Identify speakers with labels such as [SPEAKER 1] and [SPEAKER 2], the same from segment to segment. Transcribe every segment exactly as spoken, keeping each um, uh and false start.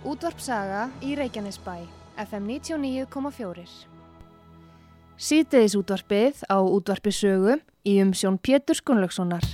[SPEAKER 1] Útvarp Saga í Reykjanesbæ, F M níutíu og níu komma fjögur. Síðdegis útvarpið á Útvarpi Sögu í umsjón Péturs Gunnlaugssonar.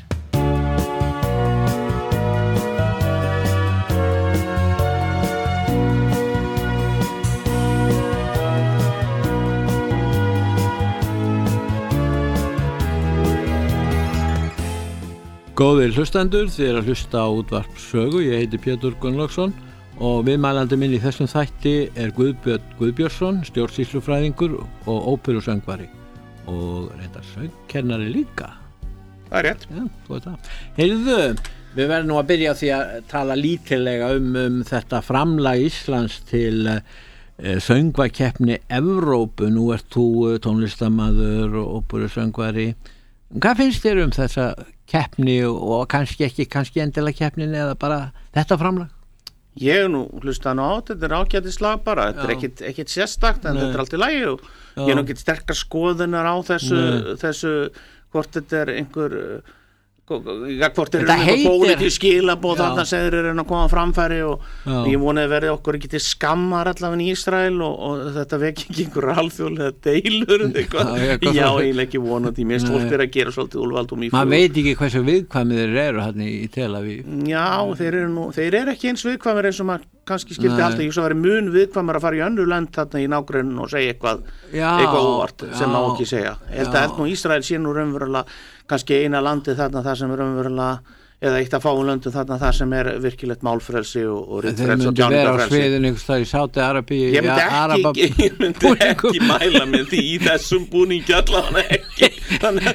[SPEAKER 2] Góðir hlustendur, þið er að hlusta á Útvarp Sögu, ég heiti Pétur Gunnlaugsson og viðmælandi minn í þessum þætti er Guðbjörn Guðbjörnsson, stjórnsýslufræðingur og óperusöngvari og reyndar söngkennari líka. Það
[SPEAKER 3] er rétt.
[SPEAKER 2] Já, þú veit það. Heyrðu, við verðum nú að byrja því að tala lítillega um, um þetta framlag Íslands til uh, söngvakeppni Evrópu. Nú ert þú tónlistarmaður og óperusöngvari. Hvað finnst þér um þessa keppni og kannski ekki kannski endilega keppnin eða bara þetta framlag?
[SPEAKER 3] Ég nú hlusta nú á þetta er ágætislag bara, þetta er ekkit, ekkit sérstakt en Nei. Þetta er allt í lagi og Já. Ég er nú ekkit sterkar skoðunar á þessu, þessu hvort þetta er einhver ja, hvort er einhver pólitísk skilaboð þarna segir er að koma framfæri og Já. Ég vonaði verið okkur ekki til skammar allavega í Ísrael og, og þetta vekki ekki einhverjar alþjóðlega deilur eitthvað. Já, ég, Já eiginlega ekki vonandi mér fólk er að gera svolítið úlvaldum í
[SPEAKER 2] maður veit ekki hversu viðkvæmir þeir eru hann í Tel Aviv.
[SPEAKER 3] Já, þeir eru, nú, þeir eru ekki eins viðkvæmir eins og maður kannski skildi Nei. Alltaf, ég svo verið mun viðkvæmar að fara í önnur land þarna í nágrunum og segja eitthvað,
[SPEAKER 2] já,
[SPEAKER 3] eitthvað óvart sem
[SPEAKER 2] já,
[SPEAKER 3] má ekki segja. Ég held að held nú Ísrael sé nú raunverulega kannski eina landið þarna það sem er raunverulega eða eitt af fáum löndum þarna það sem er virkilegt málfrelsi og, og ritfrelsi og tjáningarfrelsi. Þeir myndi vera á sviðinu einhvers staðar í Sádi-Arabíu.
[SPEAKER 2] Ég myndi ekki,
[SPEAKER 3] Araba, ég myndi ekki mæla með því í þessum búningi allavega ekki. Þannig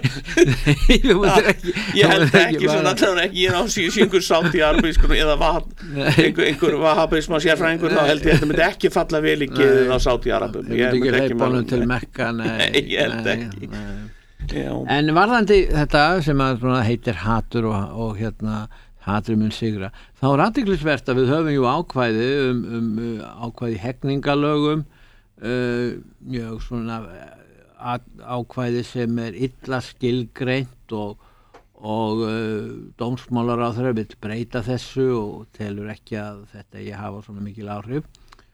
[SPEAKER 3] að ég held ekki svona allavega ekki ég er á síðan einhver Sádi-Arabískur eða einhver, einhver vahabisma sérfræðingur þá held ég að þetta myndi ekki falla vel í geðið á Sádi-Arabíu.
[SPEAKER 2] Ég myndi ekki hleypa honum til Mekka.
[SPEAKER 3] Nei, ég held ekki.
[SPEAKER 2] Já. En varðandi þetta sem að heitir hatur og, og hérna hatur mun sigra, þá er athyglisvert að við höfum jú ákvæði um, um ákvæði hegningalögum uh, mjög svona ákvæði sem er illa skilgreint og, og uh, dómsmálaráðherra vill breyta þessu og telur ekki að þetta eigi að hafa svona mikil áhrif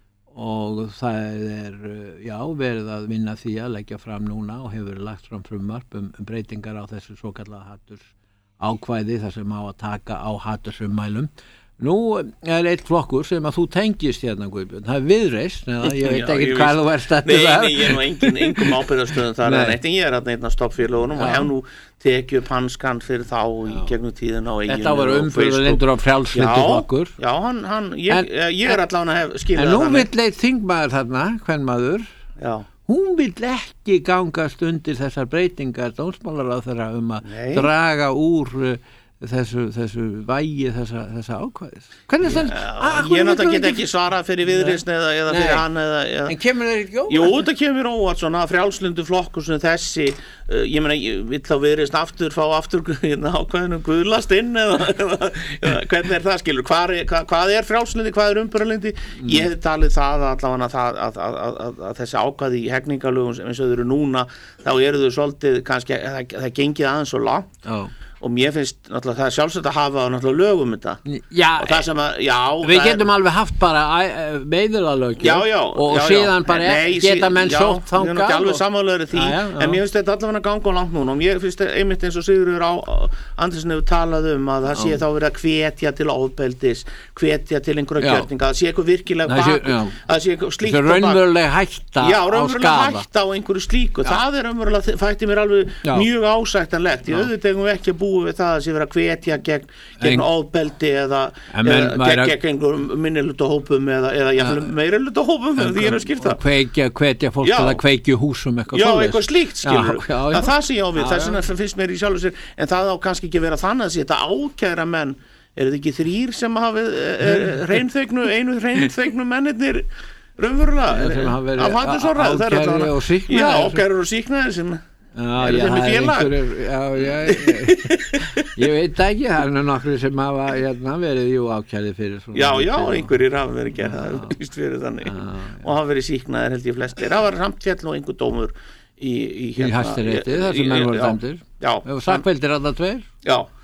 [SPEAKER 2] og það er já, verið að vinna því að leggja fram núna og hefur verið lagt fram frumvarp um, um breytingar á þessu svokallaða haturs ákvæði þar sem á að taka á hatursummælum. Nú er eitt flokkur sem að þú tengist hérna Guðbjörn, það er Viðreisn eða ég veit ekki hvað þú ert að
[SPEAKER 3] Nei, nei, ég er nú engin, engum ábyrgðarstöðum þar en eitt en ég er hérna einn af stoppfélögunum og hef nú tekið upp hanskan fyrir þá í gegnum tíðina og
[SPEAKER 2] Þetta var umfjöldunlindur á frjálslyndi flokkur.
[SPEAKER 3] Já, hann, hann ég, en, ég er allavega að hef skilað
[SPEAKER 2] það. En nú vill eitt þingmaður þarna, kvenmaður,
[SPEAKER 3] Já.
[SPEAKER 2] Hún vill ekki gangast undir þessar breytingar dómsmálaráðherra um að Nei. Draga úr þessu, þessu vægi þessa, þessa ákvæðis. Hvernig þenn?
[SPEAKER 3] Ja, ég náttúrulega get ekki svarað fyrir Viðreisn eða, eða fyrir hann eða, eða
[SPEAKER 2] En kemur þeir ekki óvart?
[SPEAKER 3] Jú, þetta kemur óvart svona frjálslyndu flokkur sem þessi uh, ég meina, ég vill þá Viðreisn aftur fá aftur hérna, ákvæðinu guðlast inn eða, eða, eða hvernig er það skilur? Hvað er, hvað, hvað er frjálslyndi, hvað er umbyrðarlyndi? Mm. Ég hef talið það allavega að, að, að, að, að þessi ákvæði í hegningalögum eins og þau eru núna, þá eru þau svolítið kannski, það, það gengið aðeins svo langt.
[SPEAKER 2] Oh.
[SPEAKER 3] Og mér finnst náttúrulega það er sjálfsagt að hafa náttúrulega lögum þetta.
[SPEAKER 2] Já,
[SPEAKER 3] og það sem að, já.
[SPEAKER 2] Við getum er, alveg haft bara veiðuralög
[SPEAKER 3] já, já,
[SPEAKER 2] og
[SPEAKER 3] já,
[SPEAKER 2] síðan bara
[SPEAKER 3] nei,
[SPEAKER 2] geta menn
[SPEAKER 3] já,
[SPEAKER 2] sótt þangað. Já, ég er ekki
[SPEAKER 3] alveg sammálaður því,
[SPEAKER 2] já, já.
[SPEAKER 3] En mér finnst þetta allavega að ganga á langt núna og mér finnst þetta einmitt eins og Sigurður á Andersen hefur talað um að það sé þá verið að hvetja til ofbeldis, hvetja til einhverja gjörninga, það sé eitthvað virkilega bak, það sé eitthvað slíkt
[SPEAKER 2] á bak. Raunveruleg hætta
[SPEAKER 3] já, raunveruleg hætta á einhverju slíku, það er raunverulega, þætti mér alveg mjög ásættanlegt, ég auðvitað eigum við ekki að búa við það að sé vera hvetja gegn, gegn ofbeldi eða, eða gegn, gegn einhverjum minnihlutahópum eða, eða ja, meirihlutahópum eða því er að skipta
[SPEAKER 2] hvetja, hvetja fólk til að kveikja húsum eitthvað
[SPEAKER 3] já, eitthvað slíkt skilur
[SPEAKER 2] já, já, já.
[SPEAKER 3] Það, það sé ég á við, það sem finnst mér í sjálfu sér en það á kannski ekki vera þannig að þetta ákæra menn, er þetta ekki þrír sem hafi hreinþegnu, einu hreinþegnu mennirnir raunverulega af Haturssorra
[SPEAKER 2] ákæri og síknaðir
[SPEAKER 3] já, ákæri og síknaðir sem
[SPEAKER 2] Já, já, það er einhverjur, já, já, ég, ég veit ekki, það er nokkru sem hafa hérna, verið jú ákærði fyrir svona.
[SPEAKER 3] Já, já, einhverjir hafa verið gerðað, víst fyrir þannig, já, já. Og hafa verið síknaðir held ég flestir. Það var samt fjall og einhver dómur í, í, hérna,
[SPEAKER 2] í Hæstarétti, þar sem menn voru dæmdir.
[SPEAKER 3] Já.
[SPEAKER 2] Og sakveldir að það tveir?
[SPEAKER 3] Já.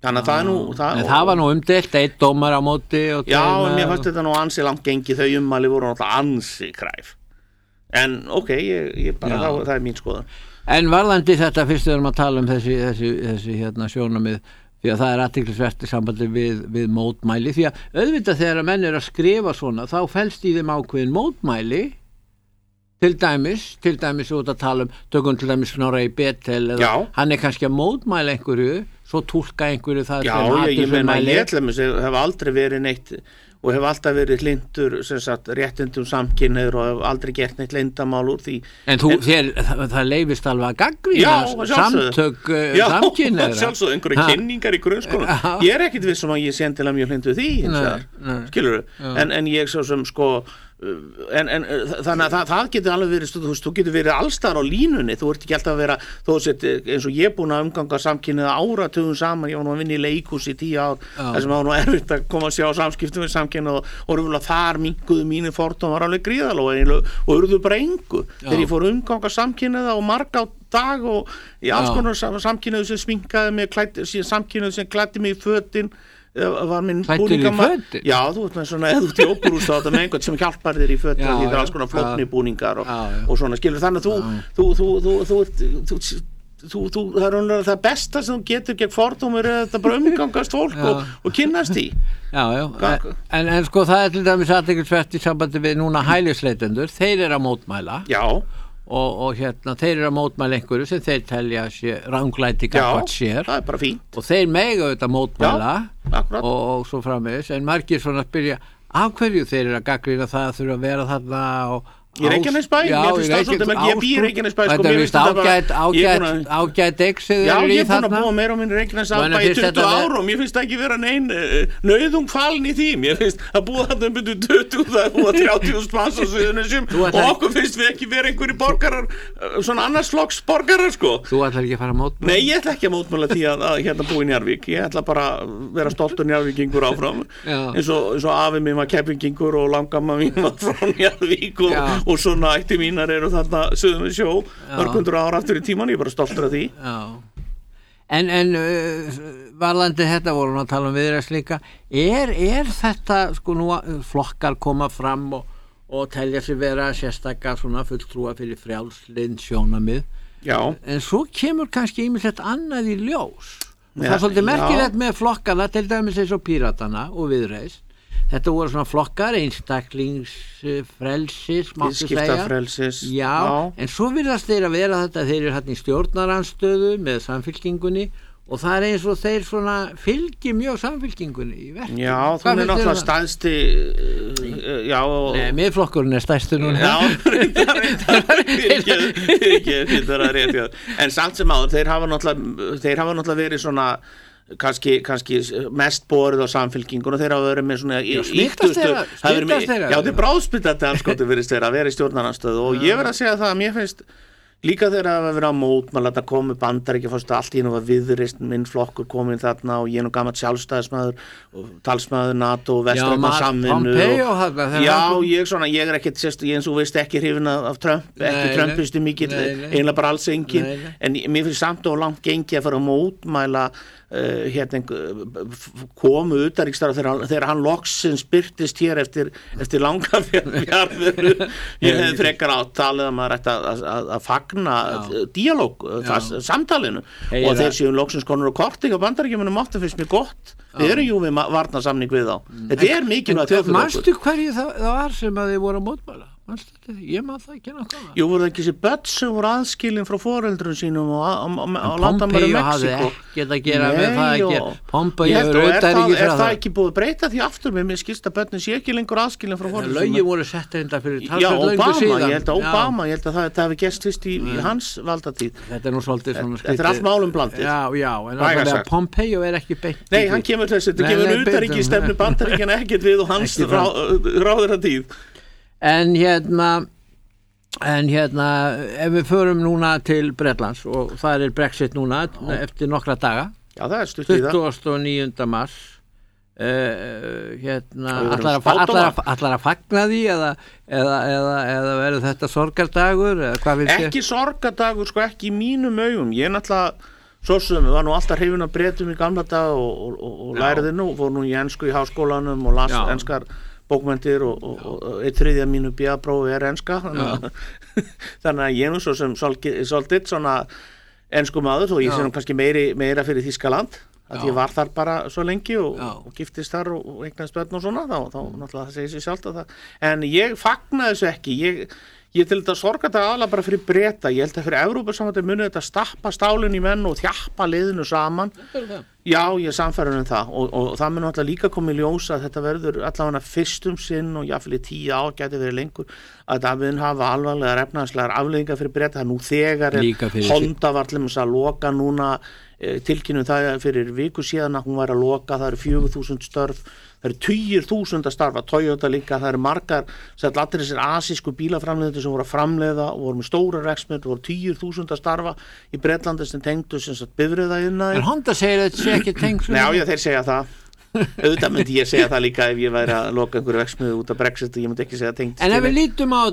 [SPEAKER 3] Þannig að það er nú
[SPEAKER 2] það, en það var nú umdeilt, eitt dómar á móti og
[SPEAKER 3] já, en mér fannst þetta nú ansi langt gengi, þau ummæli voru náttúrulega ansi kræf en ok, ég, ég bara þá, það er mín skoðun.
[SPEAKER 2] En varðandi þetta fyrst við erum að tala um þessi, þessi, þessi hérna sjónamið, því að það er athyglisvert í sambandi við, við mótmæli, því að auðvitað þegar að menn er að skrifa svona þá felst í þeim ákveðin mótmæli til dæmis, til dæmis út að tala um, tökum til dæmis Snorri Betel eða já. Hann er kannski að mótmæla einhverju, svo túlka einhverju það
[SPEAKER 3] já, sem ég, ég meina, ég ætlamis hef aldrei verið neitt og hef alltaf verið hlindur sem sagt réttindum samkynhneigðra og hef aldrei gert neitt leyndamál úr því.
[SPEAKER 2] En þú, þér, það, það leifist alveg að gagnrýna samtök uh, samkynhneigðra. Já,
[SPEAKER 3] sjálfsögðu, einhverju kynningar í grunnskólanum. Ég er ekkit viss um að ég sé endilega mjög hlindur því, hins vegar, skilurðu, en, en ég svo sem sko en, en þannig að það, það getur alveg verið þú, þú getur verið allstar á línunni þú ert ekki alltaf að vera, þó sett eins og ég er búin að umganga samkynniða áratugum saman ég var nú að vinna í leikhús í tíu ár þar sem var nú erfitt að koma að sjá samskiptum við samkynniða og, og rúfla þar minkuðu mínu fordómar alveg gríðalóð og urðu bara engu þegar ég fór umganga samkynniða og marga á dag og í alls konar samkynniðu sem sminkaði mig samkynniðu sem klæddi mig í fötin var minn búningamar já, þú veist með svona, eða þú ert í óperús þá þetta með einhvern sem hjálpar þér í fötin og þetta er alls konar flóknir búningar og, já, já. Og svona, skilur þannig að þú þú, þú, þú, þú, þú, þú, þú það er umlega það besta sem þú getur gegn fordómur er þetta bara umgangast fólk og, og kynnast í
[SPEAKER 2] já, já, en, en sko það er til dæmis athyglisvert í sambandi við núna hælisleitendur, þeir eru að mótmæla
[SPEAKER 3] já
[SPEAKER 2] Og, og hérna, þeir eru að mótmæla einhverju sem þeir telja sé, ranglæti gagnvart sér
[SPEAKER 3] það er bara fínt
[SPEAKER 2] og þeir mega auðvitað mótmæla
[SPEAKER 3] já,
[SPEAKER 2] og, og svo framvegis en margir svona spyrja af hverju þeir eru að gagnrýna það að þurfa að vera þarna og
[SPEAKER 3] Ég Reykjanesbæ, mér finnst það svolítið menn ég býr Reykjanesbæ sko,
[SPEAKER 2] mér finnst það ágætt ágætt ágætt exið
[SPEAKER 3] já, ég er búin að búa meira á minni Reykjanesbæ í tuttugu ár og mér finnst það ekki vera nein nauðung falin í því mér finnst að búa þarna um byrju tuttugu það er búa þrjátíu þúsund manns á Suðurnesjum og okkur finnst við ekki vera einhverjir borgarar svona annars flokks borgarar sko
[SPEAKER 2] Þú ætlar ekki að fara að mótmæla?
[SPEAKER 3] Nei, ég ætla ekki að mótmæla því að, að hérna búa í Njarðvík ég ætla bara að vera stoltur Njarðvíkingur áfram eins og, eins og afi minn var Keflvíkingur og langamma mín var frá Njarðvík og, og svona ætti mínar eru þarna Suðurnes sjó mörgundur ára aftur í tíman, ég er bara stoltur af því
[SPEAKER 2] Já. En, en uh, varðandi þetta vorum að tala um viðræðs líka er, er þetta sko nú flokkar koma fram og, og telja sig vera sérstakka svona fulltrúa fyrir frjálslynd sjónamið
[SPEAKER 3] Já.
[SPEAKER 2] En svo kemur kannski ýmislegt annað í ljós og það er svolítið merkilegt með flokkana til dæmis eins og Píratana og Viðreisn Þetta voru svona flokkar, einstaklingsfrelsis, máttu segja.
[SPEAKER 3] Viðskiptafrelsis.
[SPEAKER 2] Já, já, en svo virðast þeir að vera þetta, þeir eru hérna í stjórnarandstöðu með samfylkingunni og það er eins og þeir svona fylgi mjög samfylkingunni í verki.
[SPEAKER 3] Já, þú er náttúrulega stærsti, já.
[SPEAKER 2] Nei, miðflokkurinn er stærstu núna.
[SPEAKER 3] Já, reyndar, reyndar, ekki, þetta er rétt, já. En samt sem áður, þeir hafa náttúrulega, þeir hafa náttúrulega verið svona, kannski, kannski mest borið á samfylkingun og þeir hafa verið með svona
[SPEAKER 2] smittast þeirra
[SPEAKER 3] já, þeir bráðsmittandi anskotu virðist þeirra að vera í stjórnarandstöðu og ég verð að segja það að mér finnst líka þegar að vera á mótmæla þetta komi Bandaríkja fórstu allt í einu var Viðreisn minn flokkur komin þarna og ég er nú gamall sjálfstæðismaður og talsmaður NATO og vestræna samvinnu og, já, ég, svona, ég er ekkert sérst, ég eins og veist ekki hrifin af Trump, ekki Trumpistu mikill eiginlega bara alls engin en mér finnst samt og langt gengi að fara að mótmæla Uh, hérna komu utanríkisstjóra þegar, þegar hann loksins birtist hér eftir, eftir langa fjarveru ég hefði frekar átt talið að maður ætti að, að, að fagna dialóg, það, samtalinu Hei, og þeir séu loksins konur og korting á Bandaríkjunum áttu fyrst mér gott við erum jú við varnarsamning við þá þetta er mikilvægt þjóðfélag
[SPEAKER 2] Manstu hverju það, það var sem að þið voru að mótmæla? Ég maður það ekki náttúrulega
[SPEAKER 3] Jú voru það ekki þessi börn sem voru aðskilin frá foreldrum sínum og á landamærum Mexíkó
[SPEAKER 2] geta að gera með það ekki Pompei
[SPEAKER 3] er, er, það, er það ekki búið að breyta því aftur með mér skilst að börnin sé ekki lengur aðskilin frá foreldrum
[SPEAKER 2] Lögin voru sett enda fyrir
[SPEAKER 3] Já, Obama, ég held að Obama ég held að það, það hefði gerst fyrst í, í hans valdatíð
[SPEAKER 2] Þetta er nú svolítið svona
[SPEAKER 3] Þetta er allt málum blandið
[SPEAKER 2] Já, já, en náttúrulega Pompei er ekki beint
[SPEAKER 3] Nei, hann kemur þess, þetta kemur utanríkisstefnu Bandaríkjanna ekkert við og hans ráðherratíð
[SPEAKER 2] En hérna En hérna, ef við förum núna til Bretlands og það er Brexit núna Já. eftir nokkra daga
[SPEAKER 3] Já, það er stutt í það
[SPEAKER 2] tuttugasta og níunda mars uh, hérna, allar að, allar, að, allar að fagna því eða, eða, eða, eða verður þetta sorgardagur eða hvað finnst þér?
[SPEAKER 3] Ekki sorgardagur, sko, ekki í mínum augum ég er náttúrulega svo sem var nú alltaf hrifin af Bretum í gamla dag og, og, og, og læriði nú, fór nú í ensku í háskólanum og las Já. enskar bókmenntir og, og, og, og eitt þriðja mínu B A-prófi er enska þannig, þannig að ég nú svo sem svolítið svona ensku maður og ég sé nú kannski meiri, meira fyrir Þýskaland að ég var þar bara svo lengi og, og giftist þar og, og eignaðist börn og svona þá, þá náttúrulega það segir sér sjálft að það en ég fagnaði þessu ekki ég Ég til þetta sorgata aðalega bara fyrir Breta, ég held að fyrir Evrópusambandið muni þetta stappa stálinn í menn og þjappa liðinu saman. Já, ég er sannfærður um það og, og það mun alltaf líka komið í ljós að þetta verður allavega fyrstum sinn og jáfnvel í tíu ár gæti verið lengur að það mun hafa alvarlegar efnahagslegar afleiðingar fyrir Breta. Það nú þegar er Honda var til þess að loka núna e, tilkynnum það fyrir viku síðan að hún var að loka, það eru fjögur þúsund störf. Það eru tugir þúsund að starfa, Toyota líka, það eru margar, sætt allir þessir asísku bílaframleiðendur sem voru að framleiða og voru með stóra reksmyndir, voru tugir þúsund að starfa í Bretlandi sem tengdu sem sagt bifreiðaiðnaði.
[SPEAKER 2] En Honda segir að þetta sé ekki tengt.
[SPEAKER 3] Já, já, þeir segja það. Auðvitað myndi ég segja það líka ef ég væri að loka einhverju verksmiðju út af Brexit og ég myndi ekki segja tengt.
[SPEAKER 2] En ef við lítum á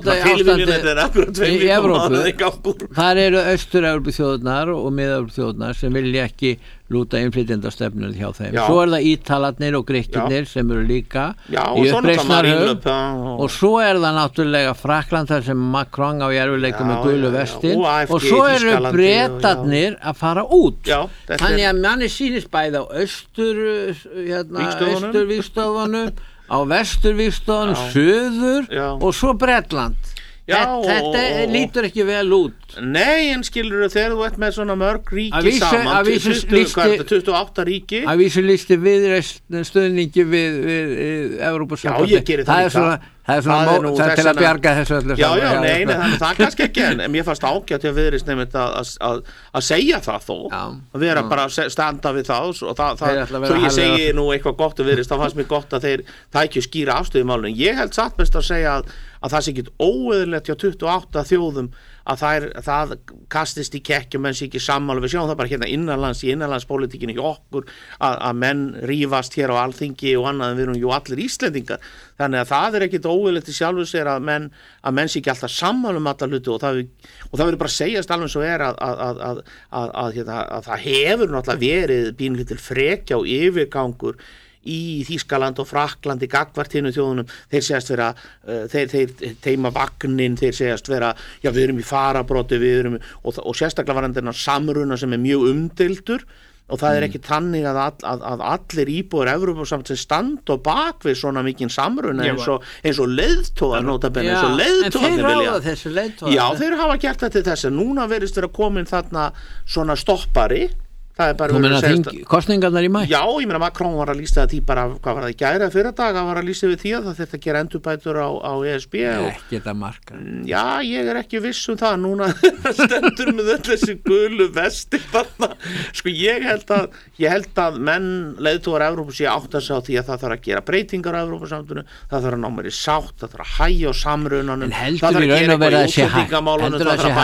[SPEAKER 2] þetta í Evrópu, þar eru Austur-Evrópu þjóðurnar og Mið-Evrópu þjóðurnar sem vilja ekki lúta innflytjendastefnunum hjá þeim. Já. Svo er það Ítalarnir og Grikkirnir sem eru líka
[SPEAKER 3] Já,
[SPEAKER 2] í uppreisnarhug og... og svo er það náttúrulega Frakkland þar sem Macron á erfiðleikum með gulu vestin og, og svo eru Bretarnir að fara út.
[SPEAKER 3] Já,
[SPEAKER 2] þannig að manni sýnist bæði á Austur hérna, Austurvígstöðunum á Vesturvígstöðunum, Suður Já. Og svo Bretland. Já, þetta og, lítur ekki vel út.
[SPEAKER 3] Nei, en skilur þegar þú ert með svona mörg ríki vísu, saman tuttugu og átta ríki
[SPEAKER 2] að vísu listi við stuðningi við, við, við Evrópusambandið.
[SPEAKER 3] Já, ég gerir það,
[SPEAKER 2] það líka svona, það er svona það er mó, það er til að bjarga þessu öllu
[SPEAKER 3] já, já, nei, nei, þannig það er kannski ekki en mér fannst ágætt að viðrist nefnt að, að, að segja það þó já, að vera já. Bara að standa við það og það, það svo ég segi nú eitthvað gott að viðrist þá fannst mér gott að þeir það ekki skýra afstöðu málinu. Ég held satt best að segja að, að það sé ekki óeðlilegt hjá tuttugu og átta þjóðum að það, er, það kastist í kekkjum menn sé ekki sammála, við sjáum það bara hérna innanlands í innanlandspolitíkinni hjá okkur að, að menn rífast hér á Alþingi og annað en við erum jú allir Íslendingar þannig að það er ekkit óeðlilegt í sjálfu sér að menn, að menn sé ekki alltaf sammála um alla hluti og það, og það verður bara að segjast alveg svo er að, að, að, að, að, að, að, að það hefur náttúrulega verið pínulítil frekja og yfirgangur í Þýskaland og Frakklandi gagvart hinu þjóðunum, þeir segjast vera uh, þeir, þeir teima vagnin, þeir segjast vera, já við erum í farabróti við erum, og, og sérstaklega var hann samruna sem er mjög umdeildur og það er ekki þannig að, all, að, að allir íbúar Evrópusambandsins standa og bak við svona mikinn samruna eins og, eins og leiðtogar notabenni, eins og leiðtogar
[SPEAKER 2] en þeir ráða þessu leiðtogar
[SPEAKER 3] já þeir hafa gert þetta til þess að núna verðist vera komin þarna svona stoppari það er bara
[SPEAKER 2] verið að segja kostningarnar í mæ
[SPEAKER 3] já, ég meina Macron var að lýsa það því bara, hvað var það í gæra fyrir dag, hann var að lýsa við því að það þetta gera endurbætur á, á E S B og,
[SPEAKER 2] ekki þetta marka
[SPEAKER 3] já, ég er ekki viss um það núna stendur með öll þessi gulu vesti þarna, sko ég held að ég held að menn leiðtogar Evrópu sé átt að sá því að það þarf að gera breytingar á Evrópusambandinu, það þarf að ná mér í sátt það þarf að hægja á samrunanum það þarf að gera eitthvað í útlendingamálunum það þarf að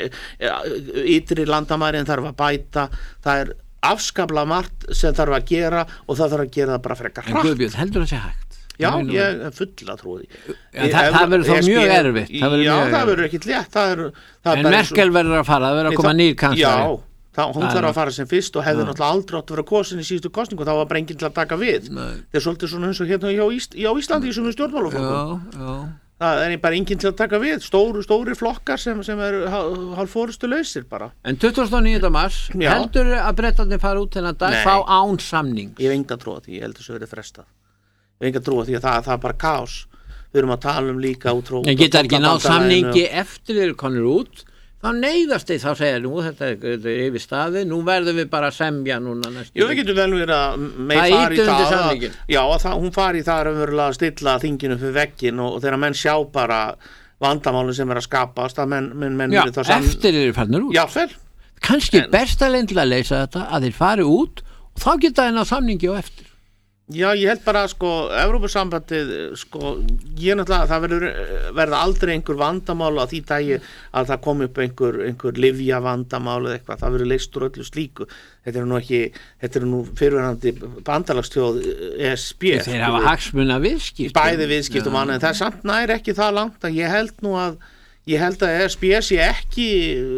[SPEAKER 3] bæta ytri landamærin þarf að bæta það er afskaplega margt sem þarf að gera og það þarf að gera það bara frekar hratt.
[SPEAKER 2] En Guðbjörn, heldur það sé hægt?
[SPEAKER 3] Já, ég er full að trúi því.
[SPEAKER 2] En það, það verður þá mjög erfitt.
[SPEAKER 3] Já, mjög það verður ekkit létt. Það er, það
[SPEAKER 2] en Merkel verður að fara, það verður að koma nýr kanslari.
[SPEAKER 3] Já, það, hún þarf að fara sem fyrst og hefði náttúrulega aldrei átt að vera kosin í síðustu kosningu og þá var bara enginn til að taka við. Það er svolítið svona eins og hérna hjá Íslandi í svona stjórnmálaflokkum. Það er bara enginn til að taka við stóru, stóri flokkar sem, sem er hálf fórustu lausir bara.
[SPEAKER 2] En tuttugasta og níunda mars heldur að Bretarnir fara út þennan dag fá án samnings?
[SPEAKER 3] Ég hef enga trú á því, ég held að það verið frestað ég hef enga trú á því að það, það er bara kaos við erum að tala um líka út frá
[SPEAKER 2] en geta ekki náð samningi eftir þeir konur út þá neyðast þeir þá segja nú þetta er, þetta er yfir staði nú verðum við bara að semja núna næstu
[SPEAKER 3] Jú, við getum vel verið að með fari í það að, já, að það, hún fari í það að stilla þinginu fyrir veggin og, og þegar menn sjá bara vandamálin sem er að skapast að menn, menn, menn
[SPEAKER 2] já, sam... eftir þeir eru farnir út
[SPEAKER 3] já, fel
[SPEAKER 2] kannski en... besta leið til að leysa þetta að þeir fari út og þá geta þeir náð samningi og eftir
[SPEAKER 3] Já, ég held bara sko Evrópusambandið sko ég náttúrulega það verður verða aldrei einhver vandamál á því dagi að það komi upp einhver einhver lyfja vandamál eða eitthvað það verður leyst úr öllu slíku þetta er nú ekki þetta er nú fyrirverandi bandalagsþjóð E S B
[SPEAKER 2] þeir hafa hagsmuna viðskipt
[SPEAKER 3] bæði viðskiptum annað en það er samt nær ekki það langt að ég held nú að Ég held að E S B sé ekki,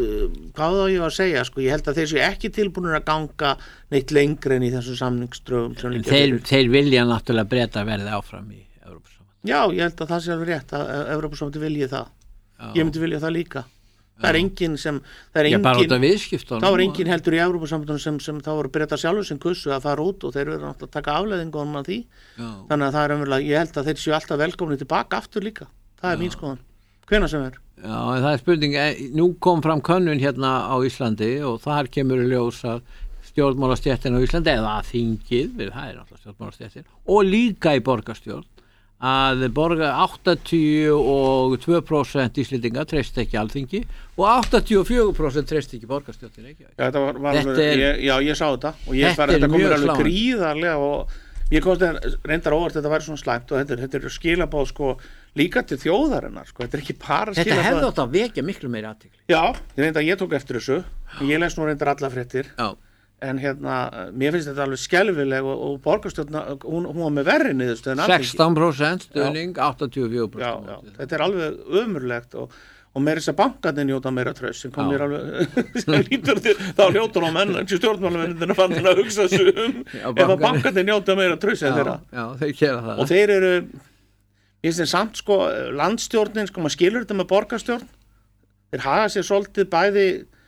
[SPEAKER 3] hvað þá ég var að segja, sko, ég held að þeir sé ekki tilbúinir að ganga neitt lengri en í þessu samningsdrögum.
[SPEAKER 2] Þeir, þeir vilja náttúrulega Breta verði áfram í Evrópusambandinu.
[SPEAKER 3] Já, ég held að það sé alveg rétt að Evrópusambandið vilji það. Já. Ég myndi vilja það líka. Það er enginn sem, það er enginn,
[SPEAKER 2] Já, bara út af viðskiptunum.
[SPEAKER 3] Það var enginn heldur í Evrópusambandinu sem, sem þá voru Bretar sjálfur sem kussu að fara út og þeir verður náttúrulega að taka afleiðingunum af því. Já. Þannig að það er umverulega, ég held að þeir séu alltaf velkomni tilbaka aftur líka. Það er Já. Mín skoðun. Hvenær sem er.
[SPEAKER 2] Já, en það er spurning, nú kom fram könnun hérna á Íslandi og þar kemur í ljós að stjórnmálastéttin á Íslandi eða að þingið, það er náttúrulega stjórnmálastéttin, og líka í borgarstjórn að borga áttatíu og tvö prósent Íslendinga treyst ekki alþingi og áttatíu og fjögur prósent treyst ekki borgarstjórnin ekki.
[SPEAKER 3] Já, þetta var, var alveg, er, ég, já, ég sá þetta og ég bara, þetta komur alveg gríðarlega og ég komst að reyndar óvart þetta væri svona slæmt og þetta, þetta er skilabóð sko líka til þjóðarinnar sko, þetta er ekki bara skilabóð.
[SPEAKER 2] Þetta hefði átt að vekja miklu meiri athygli.
[SPEAKER 3] Já, ég reyndar, ég tók eftir þessu, ég les nú reyndar alla fréttir. Já. En hérna, mér finnst þetta alveg skelfileg og, og borgarstjórna, hún, hún var með verri niðurstöð en alþingi.
[SPEAKER 2] sextán prósent stuðning, áttatíu og fjögur prósent.
[SPEAKER 3] Já, já, þetta er alveg ömurlegt og, og meira þess að bankarnir njóta meira traust sem kom mér alveg, lítur til, þá hljótur á menn, ekki stjórnmálamennin að fann að hugsa sig um já, ef að bankarnir njóta meira traust en þeirra.
[SPEAKER 2] Já, þeir gera það.
[SPEAKER 3] Og þeir eru, ég finnst þeim samt sko, landstjórnin, sko, maður skilur þetta með borgarstjórn, þeir haga sér svolítið bæði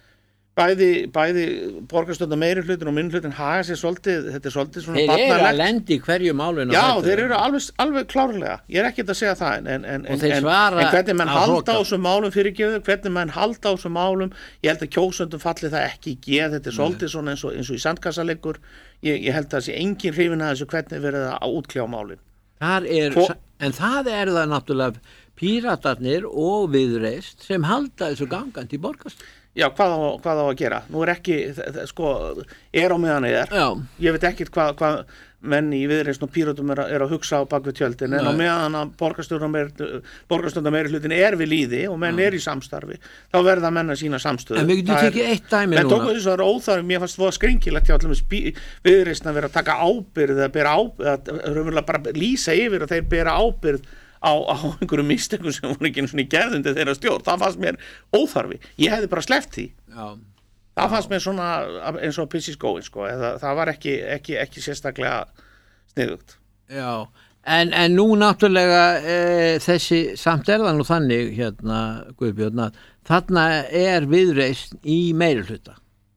[SPEAKER 3] Bæði, bæði borgarstjórnar meiri hlutin og minn hlutin haga sér svolítið, þetta er svolítið svona
[SPEAKER 2] barnalegt. Þeir eru að lendi hverju málinu.
[SPEAKER 3] Já, þeir eru alveg, alveg klárlega, ég er ekkert að segja það, en, en, en, en, en hvernig menn halda á þessum málum fyrirgefðu, hvernig menn halda á þessum málum, ég held að kjósöndum falli það ekki í geð, þetta er svolítið svona eins og, eins og í sandkassaleikur, ég, ég held að það sé engin hrifin að þessu hvernig verið að útkljá málin.
[SPEAKER 2] Þar er, Fó, en það er það náttúrulega Píratarnir og Viðreist sem halda þessu gangandi í borgarstjórn.
[SPEAKER 3] Já, hvað á, hvað á að gera? Nú er ekki, sko, er á meðan er.
[SPEAKER 2] Já.
[SPEAKER 3] Ég veit ekkert hvað, hvað menn í Viðreisn og Píratum er, er að hugsa á bak við tjöldin, en á meðan að borgarstjórnar meiri hlutin er við líði og menn Já. Er í samstarfi, þá verða menn að sína samstöðu.
[SPEAKER 2] En við getum tekið eitt dæmi núna.
[SPEAKER 3] En tóku þess að það er óþarfi, mér fannst það skringilegt hjá allir Viðreisn að vera að taka ábyrgð, að bera ábyrgð, að bara lýsa yfir að þeir bera ábyrgð á, á einhverju mistökum sem voru ekki einu svona í gerðundi þeirra stjórn, það fannst mér óþarfi, ég hefði bara sleppt því. Já. Það fannst mér svona eins og piss is going sko, eða það var ekki, ekki, ekki sérstaklega sniðugt.
[SPEAKER 2] Já, en, en nú náttúrulega e, þessi samt er það nú þannig hérna Guðbjörn að þarna er Viðreisn í meirihluta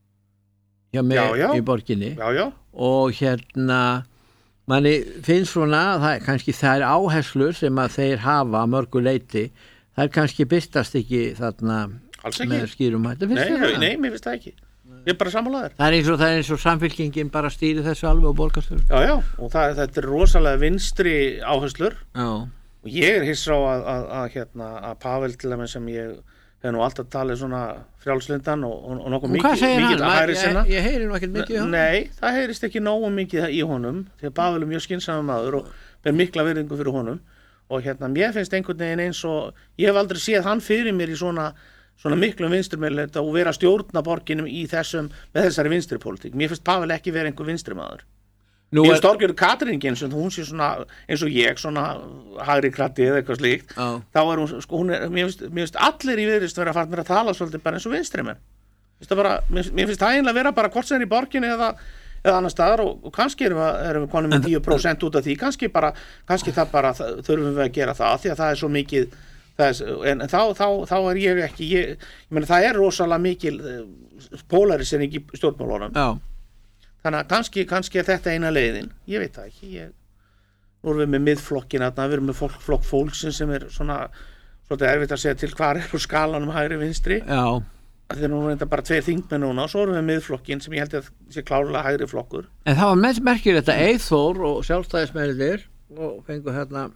[SPEAKER 2] hjá mér í borginni
[SPEAKER 3] já, já.
[SPEAKER 2] Og hérna manni finnst svona, það, kannski það er áherslur sem að þeir hafa að mörgu leiti, það er kannski byrtast ekki þarna með skýrum hætti.
[SPEAKER 3] Nei, nei, nei, mér finnst það ekki. Ég er bara sammálaður.
[SPEAKER 2] Það er eins og, það er eins og samfylkingin bara stýri þessu alveg á borgarstjórn.
[SPEAKER 3] Já, já, og það, þetta er rosalega vinstri áherslur.
[SPEAKER 2] Já.
[SPEAKER 3] Og ég er hissa á að, að, að, hérna, að Pavel til dæmis sem ég hef nú alltaf talið svona frjálslyndan og, og, og nokkuð mikið, mikið að hæri sinna.
[SPEAKER 2] Ég, ég heyri nú ekkert mikið í honum.
[SPEAKER 3] Nei, það heyrist ekki nógu mikið í honum því að Pavel er mjög skynsamur maður og ber mikla virðingu fyrir honum og hérna mér finnst einhvern veginn eins og ég hef aldrei séð hann fyrir mér í svona, svona miklum vinstrimeirihluta og vera stjórna borginum í þessum með þessari vinstripólitík. Mér finnst Pavel ekki vera einhver vinstri maður. Mér finnst Þorgerður Katrín eins og hún sé svona eins og ég svona hægri kratti eða eitthvað slíkt
[SPEAKER 2] oh.
[SPEAKER 3] þá er hún, sko, hún er, mér finnst, mér finnst allir í Viðreisn vera farnir að tala svolítið bara eins og vinstrimenn bara, mér, mér finnst það einlega vera bara hvort sem er í borginni eða, eða annar staðar og, og kannski erum við, erum við konum með tíu prósent út af því kannski, bara, kannski það bara það, þurfum við að gera það því að það er svo mikið er, en þá, þá, þá er ég ekki ég, ég meni, það er rosalega mikil polarisering í stjórnmálunum
[SPEAKER 2] Já
[SPEAKER 3] Þannig að kannski, kannski er þetta eina leiðin. Ég veit það ekki. Ég, nú erum við með miðflokkin, við erum með fólk, flokk fólksins sem er svona, svona erfitt að segja til hvar er á skalanum hægri vinstri.
[SPEAKER 2] Já.
[SPEAKER 3] Þegar nú er þetta bara tveir þingmenn núna og svo erum við miðflokkin sem ég held að sé klárlega hægri flokkur.
[SPEAKER 2] En það var mest merkir þetta Eyþór og sjálfstæðismennirnir og fengu hérna,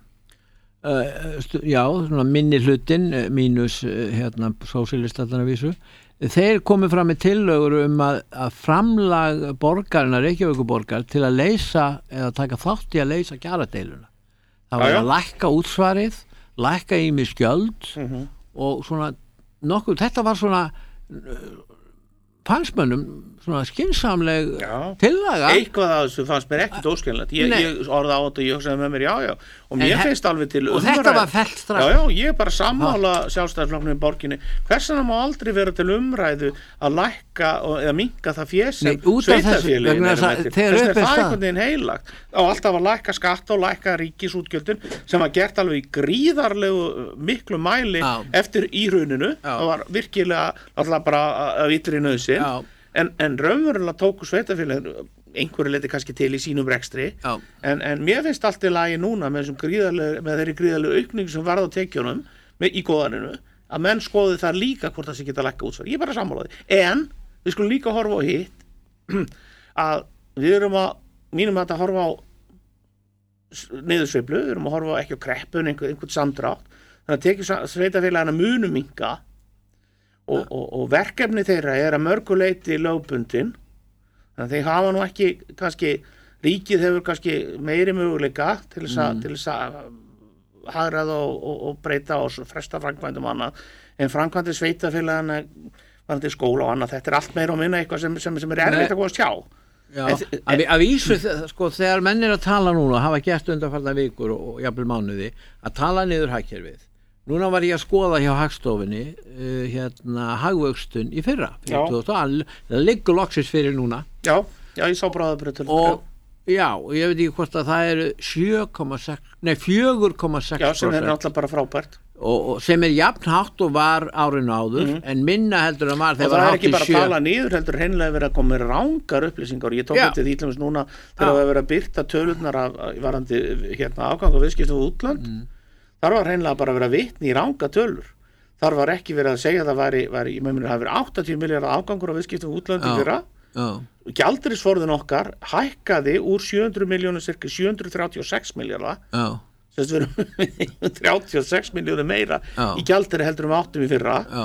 [SPEAKER 2] uh, stu, já, svona minni hlutin mínus uh, hérna sósíalistatana vísu. Þeir komið fram með tillögur um að, að framlag borgarinnar, Reykjavíkurborgar til að leysa eða taka þátt í að leysa kjaradeiluna. Það var að lækka útsvarið, lækka ýmis gjöld
[SPEAKER 3] mm-hmm.
[SPEAKER 2] og svona nokkuð, þetta var svona fansmönnum svona skynsamleg
[SPEAKER 3] já.
[SPEAKER 2] Tillaga.
[SPEAKER 3] Eitthvað að þessu fannst mér ekkert óskiljanlegt. Ég, ég orða á þetta og ég hugsaði með mér já, já. og mér finnst alveg til
[SPEAKER 2] umræð og þetta var fellt strax.
[SPEAKER 3] Já, já, ég er bara sammála Sjálfstæðisflokknum í borginni. Hvers vegna má aldrei vera til umræðu að lækka og, eða minnka það fé sem sveitarfélögin eru með til. Þess vegna er það einhvern veginn heilagt. Og alltaf að lækka skatta og lækka ríkisútgjöldin sem var gert alveg í gríðarlegu miklu mæli já. Eftir íhruninu. Það var virkilega alltaf bara að vitri nauðsyn. En, en raunverulega tóku sveitarfélögin einhverju leiti kannski til í sínum rekstri en, en mér finnst allt í lagi núna með, með þeirri gríðarlegu aukningu sem varð á tekjunum með, í góðaninu að menn skoði það líka hvort það sé geta lækka útsvar, ég er bara sammálaði en við skulum líka horfa á hitt að við erum að mínum að þetta horfa á niðursveiflu, við erum að horfa á ekki á kreppun einhvern, einhvern samdrátt þannig að tekið sveitarfélagana munum minnka og, og, og verkefni þeirra er að mörgu leiti lögbundin. Þannig að þeir hafa nú ekki, kannski, ríkið hefur kannski meiri möguleika til þess að, mm. til þess að hagraða og, og, og breyta og fresta framkvæmdum annað, en framkvæmdi sveitafélagana varandi skóla og annað, þetta er allt meira og minna eitthvað sem, sem, sem er erfitt að komast hjá.
[SPEAKER 2] Já, en, að, að vísu, sko, þegar menn er að tala núna, hafa gert undanfarna vikur og, og jafnvel mánuði, að tala niður hagkerfið. Núna var ég að skoða hjá Hagstofunni uh, hérna hagvöxtun í fyrra það liggur loksins fyrir núna
[SPEAKER 3] já, já ég sá bráðabröð
[SPEAKER 2] og já, og ég veit ekki hvort að það eru sjö komma sex nei, fjögur komma sex
[SPEAKER 3] já, sem er náttúrulega bara frábært
[SPEAKER 2] og, og sem er jafnhátt og var árinu áður mm-hmm. en minna heldur en var
[SPEAKER 3] og það er ekki bara að tala niður heldur hreinlega verið að koma með rángar upplýsingar og ég tók eftir því til þess núna þegar það verið að byrta tölurnar af varandi hérna afgang og viðskiptum við útlönd mm. Þar var hreinlega bara að vera vitni í ranga tölur. Þar var ekki verið að segja að það væri, væri ég meina það verið áttatíu milljarða afgangur á viðskiptum útlöndum fyrra. Gjaldeyrisforðinn okkar hækkaði úr sjö hundruð milljónir cirka sjö hundruð þrjátíu og sex milljarða. Þess að við erum þrjátíu og sex milljónir meira Já. Í gjaldeyri heldur um áttum í fyrra. Já.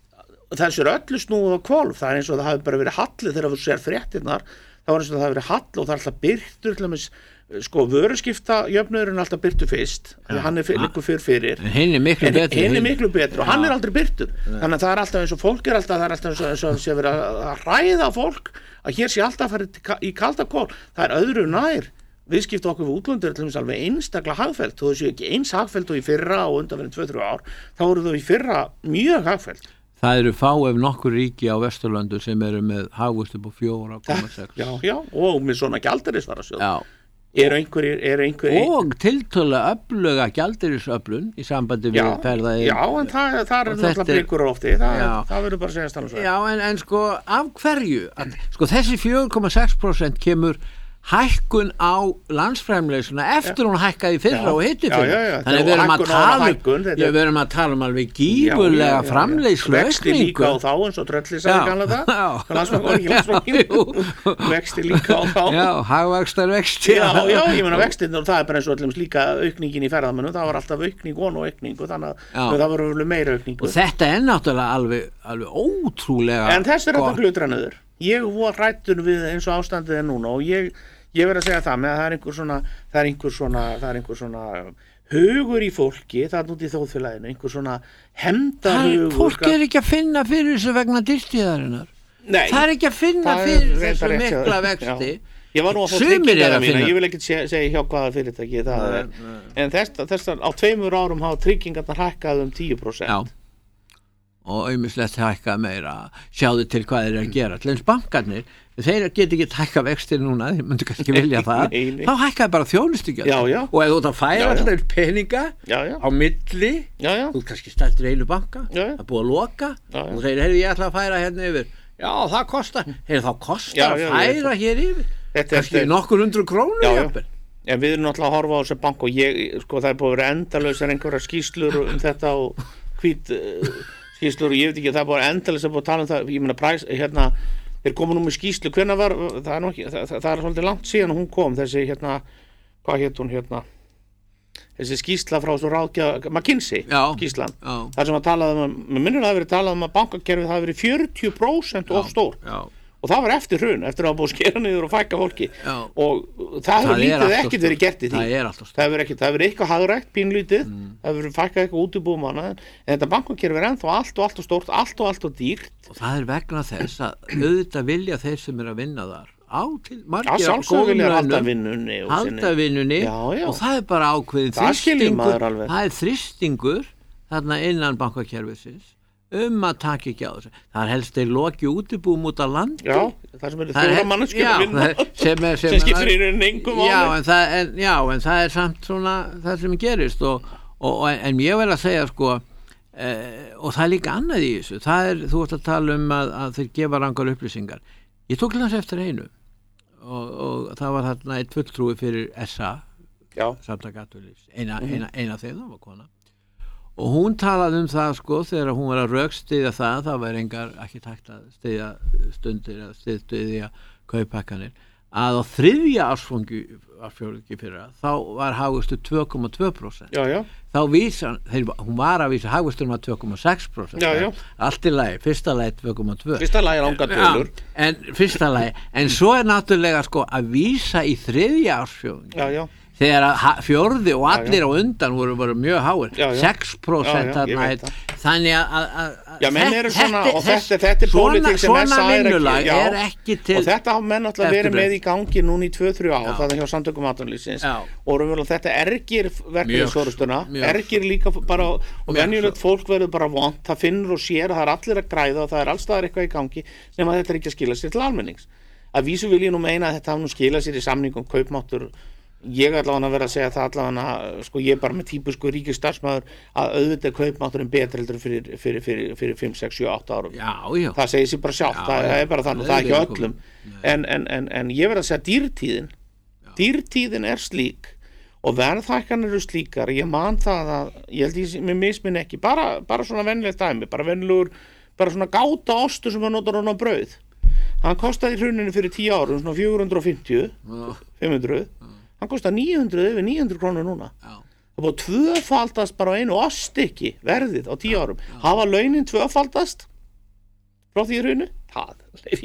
[SPEAKER 3] Þessu er öllu snúið á hvolf. Það er eins og það hafi bara verið hallið þegar þú sér fréttirnar. Það var eins og það hafi verið hall og það er alltaf byrtur til dæmis sko vöruskipta jöfnurinn alltaf byrtu fyrst ja, hann er líka fyrir fyrir
[SPEAKER 2] hinn er miklu
[SPEAKER 3] en,
[SPEAKER 2] betri
[SPEAKER 3] hinn er miklu betri og hann er aldrei byrtur ja. Þannig að það er alltaf eins og fólk er alltaf það er alltaf eins og, eins og sé verið að ræða fólk að hér sé alltaf farið í kalda kól það er öðru nær viðskipta okkur við útlöndir til þess alveg einstaklega hagfellt þó þessu ekki eins hagfellt og í fyrra og undanverðin tvö til þrjú ár þá eru þau í fyrra mjög hagfellt
[SPEAKER 2] Það eru fá ef nokkur ríki á Vesturlöndu sem eru með hagvöxt upp á fjóra komma sex
[SPEAKER 3] Já, já, og með svona gjaldeyrisvarasjóð eru einhverjir, eru einhverjir
[SPEAKER 2] og tiltölulega öfluga gjaldeyrisöflun í sambandi við ferðaði
[SPEAKER 3] Já, en það, það er náttúrulega blikur ofti það, það verður bara að segja stann og svo
[SPEAKER 2] Já, en, en sko, af hverju að, sko, þessi fjögur komma sex prósent kemur hækkun á landsframleiðsluna eftir hún hækkaði fyrra já, og hitti fyrra
[SPEAKER 3] já, já, já.
[SPEAKER 2] Þannig við erum að tala um við erum að tala um alveg gífurlega framleiðslu
[SPEAKER 3] vexti líka á þá eins og Trölli sagði kannan það landsframleiðslu vexti líka á þá
[SPEAKER 2] já, hagvaxtar vexti
[SPEAKER 3] já, já, ég meina vextin og það er bara eins og allum líka aukningin í ferðamönnum, það var alltaf aukning og aukning og þannig að það var alveg meira aukning
[SPEAKER 2] og þetta er náttúrulega alveg, alveg ótrúlega
[SPEAKER 3] en þess er þetta glutranuður ég var hrættur við eins og ástandið er núna og ég Ég verð að segja það með að það er einhver svona það er einhver svona það er einhver svona hugur í fólki það er út í þjóðfélaginu einhver svona hefndarhugur
[SPEAKER 2] fólk er ekki að finna fyrir þessu vegna dýrstíðarinnar það er ekki að finna fyrir þessu mikla vexti
[SPEAKER 3] ég var nú að fá tryggingana mína ég vil ekki segja hjá hvaða fyrirtæki það nei, er nei. En þess, þess að á tveimur árum hafa tryggingarnar hækkað um tíu prósent
[SPEAKER 2] já og auðmislegt hækkað meira sjáðu til hvað þeir eru að gera til eins bankarnir þeir get ekki hækka vextir núna þeir myndu kannski vilja það nei, nei. Þá hækkaði bara þjónustugjald og ef þú ert að færa alltaf peninga já, já. Á milli já, já. Þú kannski stæltir einu banka já, já. Það búið að loka já, já. Og þú segir, heyrðu ég ætla að færa hérna yfir já það kostar, heyrðu þá kostar já, já, að færa já, hér yfir þetta, kannski þetta, nokkur hundru krónur já, já.
[SPEAKER 3] En við erum náttúrulega að horfa á þessu bank og ég, sko það er búið að vera endalausar einhverja skýrslur um þetta og hvít skýrslur og ég veit ekki það er búið endalausar að búið að tala um það ég meina præs, hérna þeir komu nú með skýrslu, hvenær var það er, ekki, það, það er svolítið langt síðan hún kom þessi hérna, hvað hétt hún hérna þessi skýrsla frá svo ráðgjafa McKinsey já, skýrslan já. Þar sem að talaði um, með minnur að það hafi verið talað um að bankakerfið hafi verið fjörutíu prósent of stór já. Og það var eftir hrun, eftir að búið að skera niður og fækka fólki já. Og það hefur lítið ekkert verið gert í því
[SPEAKER 2] það er alltaf
[SPEAKER 3] það hefur ekki, það hefur eitthvað hagrætt pínlítið mm. það hefur fækkað eitthvað útibúum annað en þetta bankakerfi er ennþá allt og allt og stórt allt og allt og dýrt
[SPEAKER 2] og það er vegna þess að auðvitað vilja þeir sem er að vinna þar á til margir
[SPEAKER 3] Já, sjálfsögðu vilja halda vinnunni og
[SPEAKER 2] halda
[SPEAKER 3] sinni.
[SPEAKER 2] vinnunni
[SPEAKER 3] Já, já.
[SPEAKER 2] og það er bara ákveðin
[SPEAKER 3] Það skilur maður
[SPEAKER 2] þrýstingur
[SPEAKER 3] alveg.
[SPEAKER 2] það er þrýstingur þarna innan bankakerfisins um að taka ekki á þessu það er helst þeir loki útibúum út á landi
[SPEAKER 3] Já, það sem eru
[SPEAKER 2] Það er
[SPEAKER 3] fjóra
[SPEAKER 2] hel-
[SPEAKER 3] manneskjur
[SPEAKER 2] já,
[SPEAKER 3] að vinna
[SPEAKER 2] það er- sem er- sem
[SPEAKER 3] sem
[SPEAKER 2] er-
[SPEAKER 3] skiptir í rauninni engum
[SPEAKER 2] já
[SPEAKER 3] máli.
[SPEAKER 2] en, það, en, já, en það er samt svona það sem gerist og, og, og, en ég vil að segja sko eh, og það er líka annað í þessu það er, þú ert að tala um að, að þeir gefa rangar upplýsingar ég tók hlans eftir einu og, og það var þarna eitt fulltrúi fyrir S A
[SPEAKER 3] Já,
[SPEAKER 2] samtaka atvinnulífs eina, eina, eina þeim, það var kona og hún talaði um það sko þegar hún var að rökstyðja það það var engar ekki takt að styðja stundir eða styðja kauphækkanir að á þriðja ársfjórðungi fyrir þá var hagvöxtur tvö komma tvö prósent
[SPEAKER 3] já, já,
[SPEAKER 2] þá vísa, þeir, hún var að vísa hagvöxturum að tvö komma sex prósent
[SPEAKER 3] Já, já.
[SPEAKER 2] allt í lagi, fyrsta lagi tvö komma tvö
[SPEAKER 3] fyrsta lagi er ánga tölur.
[SPEAKER 2] Já, en fyrsta lagi, en svo er náttúrulega sko að vísa í þriðja ársfjórðungi
[SPEAKER 3] Já, já,
[SPEAKER 2] þegar að ha- fjórði og allir á undan voru, voru mjög háir
[SPEAKER 3] Já, já.
[SPEAKER 2] sex prósent
[SPEAKER 3] Já, já, ég
[SPEAKER 2] þarna
[SPEAKER 3] veit
[SPEAKER 2] er-
[SPEAKER 3] það.
[SPEAKER 2] þannig að, að, að
[SPEAKER 3] Já, menn eru svona,
[SPEAKER 2] þetta-
[SPEAKER 3] og
[SPEAKER 2] þess-
[SPEAKER 3] þetta, þetta er
[SPEAKER 2] svona,
[SPEAKER 3] pólitík sem
[SPEAKER 2] svona
[SPEAKER 3] S A er ekki,
[SPEAKER 2] vinnulag
[SPEAKER 3] já,
[SPEAKER 2] er ekki til
[SPEAKER 3] og þetta hafa menn alltaf verið
[SPEAKER 2] eftirbreytni.
[SPEAKER 3] með í gangi núna í tvö til þrjú ár,
[SPEAKER 2] Já.
[SPEAKER 3] það er hjá samtökum atvinnulífsins
[SPEAKER 2] Já.
[SPEAKER 3] og raunverulega þetta ergir verkefnisforustuna,
[SPEAKER 2] Mjög.
[SPEAKER 3] ergir líka bara, og
[SPEAKER 2] Mjög.
[SPEAKER 3] venjulegt fólk verður bara vont, það finnur og sér að það er allir að græða og það er allstaðar eitthvað í gangi nema þetta er ekki að skila sér til almennings. Að vísu vil ég nú meina að þetta hafa nú skilað sér í samningum kaupmáttur. Ég er allavega að vera að segja það allavega, sko ég er bara með típusku ríkisstarfsmaður að auðvitað er kaupmátturinn betur heldur fyrir, fyrir, fyrir, fyrir fimm, sex, sjö, átta árum.
[SPEAKER 2] já, já,
[SPEAKER 3] Það segir sér bara sjálft,
[SPEAKER 2] Já,
[SPEAKER 3] það,
[SPEAKER 2] já.
[SPEAKER 3] það er bara þannig, það er ekki öllum. En, en, en, en ég verð að segja dýrtíðin, dýrtíðin er slík og verðhækkanir eru slíkar, ég man það að, ég held ég með misminn ekki, bara, bara svona venlilegt dæmi, bara venlugur, bara svona gáta ostur sem maður notar hann á brauð. Hann kostaði í hruninu fyrir tíu árum, svona fjögur hundruð fimmtíu, fimm hundruð, hann kostaði níu hundruð yfir níu hundruð krónur núna.
[SPEAKER 2] já.
[SPEAKER 3] Það búið tvöfaldast bara á einu oststykki verðið á tíu árum. Hafa launin tvöfaldast frá því hrunu? Það,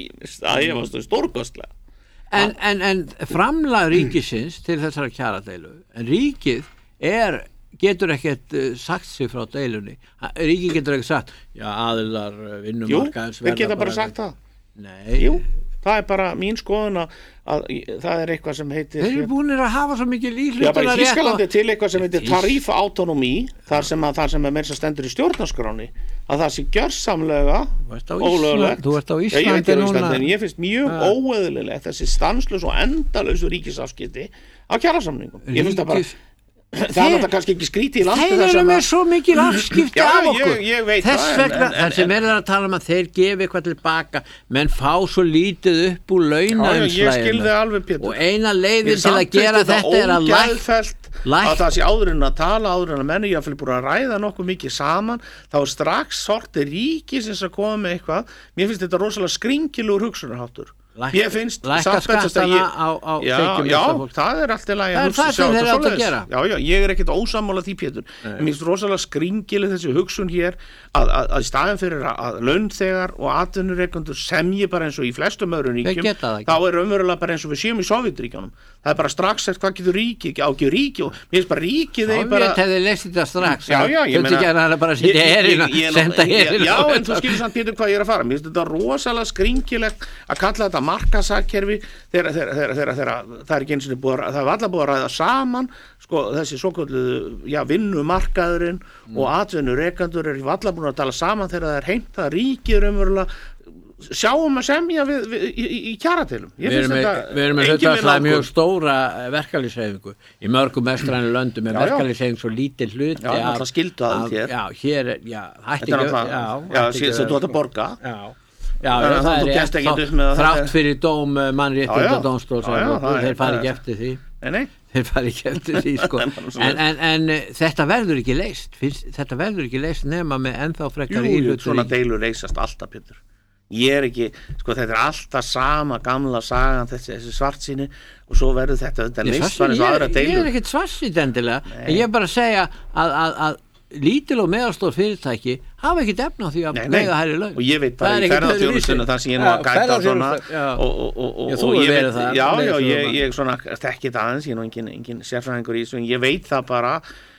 [SPEAKER 3] það ég varst stórkostlega.
[SPEAKER 2] En, en, en framlag ríkisins til þessara kjaradeilu en ríkið er getur ekkert uh, sagt sig frá deilunni Ha- ríkið getur ekkert sagt já aðilar uh,
[SPEAKER 3] Jú,
[SPEAKER 2] vinnumarkaðins
[SPEAKER 3] þeir geta bara sagt það.
[SPEAKER 2] nei,
[SPEAKER 3] Jú, það er bara mín skoðun að, að það er eitthvað sem heitir
[SPEAKER 2] þeir eru búinir að hafa svo mikið
[SPEAKER 3] Já, bara í Þýskalandi er til eitthvað sem heitir
[SPEAKER 2] Þýsk-
[SPEAKER 3] tarifaautonomi, þar sem að það sem er meira sem stendur í stjórnarskráni, að það sé gjörsamlega ólöglegt.
[SPEAKER 2] þú ert á
[SPEAKER 3] Já, ég veit
[SPEAKER 2] Íslandi
[SPEAKER 3] ég á
[SPEAKER 2] núna
[SPEAKER 3] Íslandi, en ég finnst mjög
[SPEAKER 2] Ja.
[SPEAKER 3] óeðlilegt þessi stanslaus og endalausu ríkisafskipti á kjarasamningum. Ég finnst það bara,
[SPEAKER 2] Ríkis-
[SPEAKER 3] það er náttúrulega kannski ekki skrítið í landi
[SPEAKER 2] þeir
[SPEAKER 3] þar
[SPEAKER 2] eru
[SPEAKER 3] sem
[SPEAKER 2] með
[SPEAKER 3] að
[SPEAKER 2] svo mikil afskipti
[SPEAKER 3] Já,
[SPEAKER 2] af
[SPEAKER 3] ég-
[SPEAKER 2] okkur
[SPEAKER 3] ég veit
[SPEAKER 2] þess
[SPEAKER 3] það, en-
[SPEAKER 2] vegna
[SPEAKER 3] en- en-
[SPEAKER 2] þar sem er það að tala um að þeir gefi eitthvað tilbaka menn fá svo lítið upp úr
[SPEAKER 3] Já, já, ég
[SPEAKER 2] launaumslæginu
[SPEAKER 3] skilði alveg, Pétur.
[SPEAKER 2] og eina
[SPEAKER 3] Mér
[SPEAKER 2] leiðin til
[SPEAKER 3] samt
[SPEAKER 2] að gera
[SPEAKER 3] finnst
[SPEAKER 2] þetta er að læk
[SPEAKER 3] ógeðfellt
[SPEAKER 2] læk-
[SPEAKER 3] að það sé áður en að tala áður en að menni ég að fyrir búin að ræða nokkuð mikið saman þá er strax sorti ríkisins að koma með eitthvað. Mér finnst þetta rosalega skringilegur hugsunarháttur.
[SPEAKER 2] Lækka-
[SPEAKER 3] Ég finnst
[SPEAKER 2] lækka
[SPEAKER 3] satt best að
[SPEAKER 2] skattana
[SPEAKER 3] ég-
[SPEAKER 2] á- á
[SPEAKER 3] já,
[SPEAKER 2] tekjum
[SPEAKER 3] já,
[SPEAKER 2] litla fólks.
[SPEAKER 3] það er alltaf lægi
[SPEAKER 2] Það er það sem þeir áttu að gera.
[SPEAKER 3] Já, já, ég er ekkert ósammála því, Pétur. Mér finnst rosalega skringileg þessi hugsun hér að, að, að í staðin fyrir að, að launþegar og atvinnureikendur semji bara eins og í flestum öðrum
[SPEAKER 2] Þeir
[SPEAKER 3] ríkjum,
[SPEAKER 2] geta það ekki.
[SPEAKER 3] þá er umverulega bara eins og við séum í Sovjetríkjunum. Það er bara strax eftir hvað getur ríki, á ekki ríki og mér finnst bara ríkið þeir bara
[SPEAKER 2] Sovjet hefði leist þetta strax
[SPEAKER 3] Já, já, ég
[SPEAKER 2] þurfti ekki að hann bara að setja herinn og senda herinn
[SPEAKER 3] Já, en þú skilur samt, Pétur, hvað ég er að fara. Mér finnst þetta rosalega skringilegt að kalla þetta markaðshagkerfi þegar, þegar, þegar, þegar, þegar það er ekki eins og búið að það er allar búið að ræða saman sko, þessi svokölluðu, já, vinnumarkaðurinn
[SPEAKER 2] Mm.
[SPEAKER 3] og atvinnurekendur er allar búin að tala saman þegar það er heimta ríkið raunverulega sjáum að semja við, við, í, í, í kjaradeilum. Ég
[SPEAKER 2] Við
[SPEAKER 3] finnst
[SPEAKER 2] erum með,
[SPEAKER 3] þetta
[SPEAKER 2] við erum með
[SPEAKER 3] engin
[SPEAKER 2] hlutfallslega
[SPEAKER 3] nálgun.
[SPEAKER 2] mjög stóra verkalýshefingu í mörgum vestrænu löndum er
[SPEAKER 3] Já, já.
[SPEAKER 2] verkalýshefing svo lítill hluti
[SPEAKER 3] Já, náttúrulega skylduaðild hér.
[SPEAKER 2] Já, hér er, já, hætti
[SPEAKER 3] Þetta er
[SPEAKER 2] ekki
[SPEAKER 3] náttúrulega,
[SPEAKER 2] já,
[SPEAKER 3] já,
[SPEAKER 2] ætti
[SPEAKER 3] sem
[SPEAKER 2] ekki
[SPEAKER 3] þú
[SPEAKER 2] vera-
[SPEAKER 3] átt að borga.
[SPEAKER 2] Já, já,
[SPEAKER 3] Þannig
[SPEAKER 2] já
[SPEAKER 3] að
[SPEAKER 2] það
[SPEAKER 3] þú
[SPEAKER 2] er
[SPEAKER 3] kemst
[SPEAKER 2] rétt,
[SPEAKER 3] ekkert
[SPEAKER 2] þá-
[SPEAKER 3] upp með að
[SPEAKER 2] þrátt
[SPEAKER 3] þetta er-
[SPEAKER 2] fyrir dóm
[SPEAKER 3] Já, já.
[SPEAKER 2] mannréttindadómstóls
[SPEAKER 3] Já, já, það er-
[SPEAKER 2] þeir fari
[SPEAKER 3] það
[SPEAKER 2] ekki
[SPEAKER 3] er-
[SPEAKER 2] eftir því
[SPEAKER 3] Nei, nei.
[SPEAKER 2] þeir fari ekki eftir því sko.
[SPEAKER 3] Það er bara svo
[SPEAKER 2] en, en, en eh, þetta verður ekki leist Fyrst, þetta verður ekki leist nema með ennþá
[SPEAKER 3] Jú,
[SPEAKER 2] frekar
[SPEAKER 3] jú,
[SPEAKER 2] íhlutur
[SPEAKER 3] svona deilur leysast alltaf, Pétur. Ég er ekki, sko, þetta er alltaf sama gamla sagan, þessi, þessi svartsýni og svo verður þetta þetta
[SPEAKER 2] Ég,
[SPEAKER 3] leysst bara eins og aðra
[SPEAKER 2] ég, ég
[SPEAKER 3] deilur.
[SPEAKER 2] er ekkert svarsýtt endilega en ég er bara að segja að, að, að lítil og meðalstór fyrirtæki hafa ekkert efna á því að
[SPEAKER 3] Nei, nei.
[SPEAKER 2] greiða hærri laun
[SPEAKER 3] Og ég veit bara
[SPEAKER 2] Það er
[SPEAKER 3] í
[SPEAKER 2] ekkert
[SPEAKER 3] ferðarþjónustuna
[SPEAKER 2] öðruvísi.
[SPEAKER 3] þar sem ég er nú að
[SPEAKER 2] Já,
[SPEAKER 3] gæta svona
[SPEAKER 2] ferðaþjónusta, já.
[SPEAKER 3] og, og, og, og,
[SPEAKER 2] Já, þú
[SPEAKER 3] og
[SPEAKER 2] hefur
[SPEAKER 3] ég
[SPEAKER 2] verið
[SPEAKER 3] veit,
[SPEAKER 2] þar,
[SPEAKER 3] já,
[SPEAKER 2] verið
[SPEAKER 3] já,
[SPEAKER 2] svo
[SPEAKER 3] ég,
[SPEAKER 2] bara.
[SPEAKER 3] ég svona þekki það aðeins, ég er nú engin, engin sérfræðingur í þessu en ég veit það bara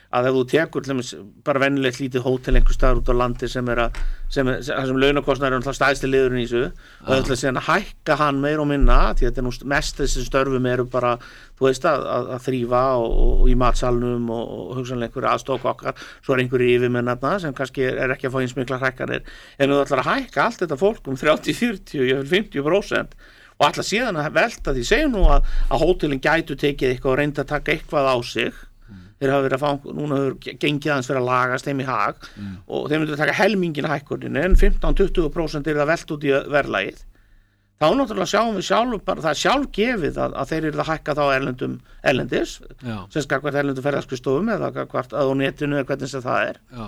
[SPEAKER 3] að ef þú tekur lemmis, bara venjulegt lítið hótel einhver staðar út á landi sem er að sem, er, sem launakostnaður er alltaf stæðsti liðurinn í þessu og það ætla að segja að hækka hann meir og minna því að þetta er nú mest þessi störfum eru bara, þú veist að, að, að þrýfa og, og, og í matsalnum og, og hugsanlega einhverju aðstofkokkar svo er einhverju yfirmennarna sem kannski er, er ekki að fá eins mikla hækkanir en þú ætlar að hækka allt þetta fólk um þrjátíu, fjörutíu, fimmtíu prósent og ætla síðan að velta því segjum nú að, að hótelin gætu tekið eitthvað og reynda að taka eitthvað á sig þeir hafa verið að fá, núna hefur gengið aðeins fyrir að lagast þeim í hag mm. og þeir myndu að taka helmingin að hækkuninu en fimmtán til tuttugu prósent er það velt út í verðlagið þá náttúrulega sjáum við sjálf bara, það er sjálf gefið að, að þeir eru að hækka þá erlendum erlendis sem skakvært erlendum ferðarskustofum eða skakvært að á netinu eða hvernig sem það er Já.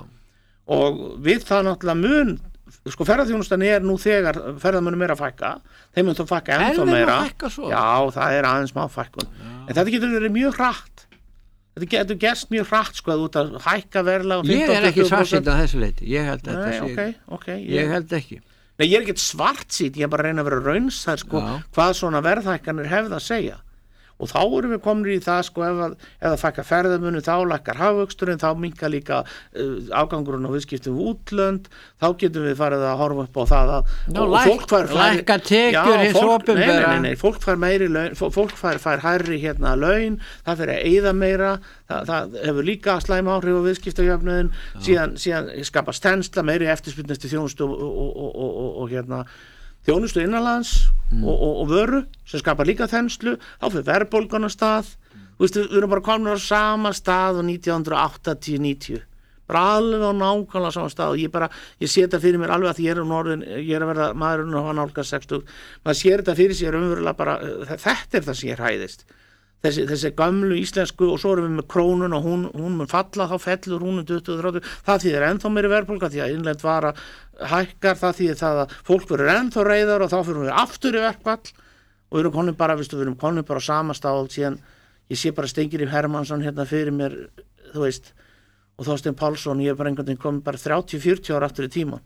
[SPEAKER 3] Og við það náttúrulega mun sko ferðarþjónustan er nú þegar ferðarmönnum er að fækka þeim mun þá fækka ennþá meira Já, það er aðeins má fækkun en þetta getur verið mjög hratt Þetta getur gerst mjög hratt sko að út að hækka verðlag
[SPEAKER 2] Ég er ekki svartsýnn á þessu leiti Ég held að
[SPEAKER 3] Nei,
[SPEAKER 2] þetta sé
[SPEAKER 3] okay, okay,
[SPEAKER 2] ég, ég held ekki
[SPEAKER 3] Nei, ég er ekkert svartsýnn, ég er bara að reyna að vera raunsær sko, hvað svona verðhækkanir hefði að segja og þá erum við komin í það sko ef, að, ef það fækkar ferðamunum þá lækkar hagvöxturinn, þá minkar líka uh, afgangurinn og viðskiptum við útlönd þá getum við farið að horfa upp á það að
[SPEAKER 2] Ná, og, og fólk fær lækka tekjur hins opinbera
[SPEAKER 3] nei, nei, nei, fólk fær meiri laun, fólk fær, fær hærri hérna laun, það fyrir að eyða meira það, það hefur líka slæm áhrif á viðskiptajöfnuðin síðan, síðan skapast þensla meiri eftirspurn eftir þjónustu og, og, og, og, og, og hérna þjónustu innanlands mm. og, og, og vöru sem skapar líka þenslu þá fyrir verðbólgan á stað mm. Vistu, við erum bara komin á sama stað á nítján áttatíu til níutíu bara alveg á nákvæmlega sama stað og ég bara, ég sé þetta fyrir mér alveg að ég er um orðin, ég er að verða maðurinn og hann álka sextugt, maður sér þetta fyrir sér umverulega bara, þetta er það sem ég hræðist þessi, þessi gamlu íslensku og svo erum við með krónun og hún, hún mun falla þá fellur hún um tuttugu til þrjátíu það þýðir ennþá meiri verðbólga því að innlend vara hækkar það þýðir það að fólk verður ennþá reiðar og þá fyrir við aftur í verkfall og við erum konum bara, viðstu, við erum konum bara á sama stað síðan ég sé bara Steingrímur Hermannsson hérna fyrir mér þú veist og Þorsteinn Pálsson ég er bara einhvern veginn komin bara þrjátíu til fjörutíu ára aftur í tíman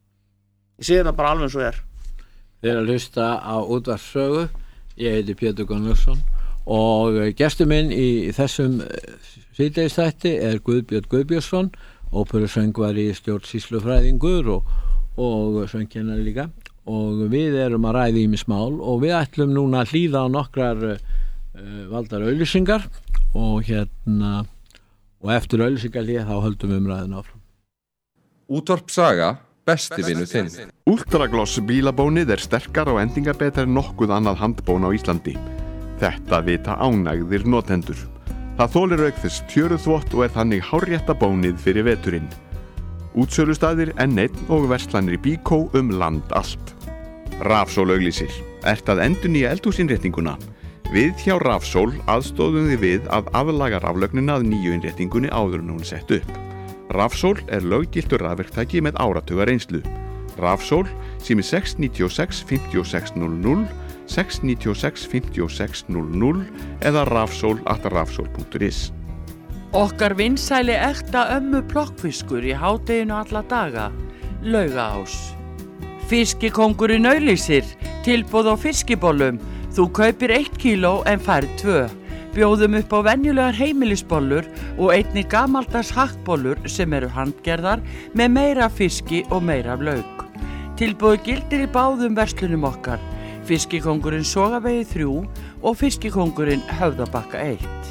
[SPEAKER 3] ég sé það bara alveg eins og er
[SPEAKER 2] Við erum að hlusta á útvarpssögu ég heiti Pétur Gunnlaugsson og gestur minn í þessum síðdegisþætti er Guðbjörn Guðbjörnsson óperusöngvari, stjórnsýslufræðingur og, og söngkennari líka og við erum að ræða ýmis mál og við ætlum núna að hlýða á nokkrar uh, valdar auglýsingar og hérna og eftir auglýsingarhlið þá höldum við umræðina áfram
[SPEAKER 4] Útvarp Saga, besti vinur þinn
[SPEAKER 5] Ultragloss bílabónið er sterkara og endingabetra en nokkuð annað handbón á Íslandi Þetta vita ánægðir notendur. Það þolir auk þess tjöruþvott og er þannig hárrétta bónið fyrir veturinn. Útsölustaðir N einn og verslanir í Bíkó um land allt. Rafsól auglýsir. Ert að endurnýja eldhúsinnréttinguna? Við hjá Rafsól aðstoðum þið við að aðlaga raflögnina að nýju innréttingunni áður en hún sett upp. Rafsól er löggiltur rafverktæki með áratuga reynslu. Rafsól sími sex níu sex fimm sex núll núll sex níu sex fimm sex núll núll eða rafsól at rafsól punktur is.
[SPEAKER 6] Okkar vinsæli ekta ömmu plokkfiskur í hádeginu alla daga, Laugaás. Fiskikóngurinn auglýsir, tilboð á fiskibollum, þú kaupir eitt kíló en færð tvö. Bjóðum upp á venjulegar heimilisbollur og einnig gamaldags hakkbollur sem eru handgerðar með meira fiski og meira lauk. Tilboð gildir í báðum verslunum okkar. Fiskikóngurinn Sogavegi þrjú og Fiskikóngurinn Höfðabakka eitt.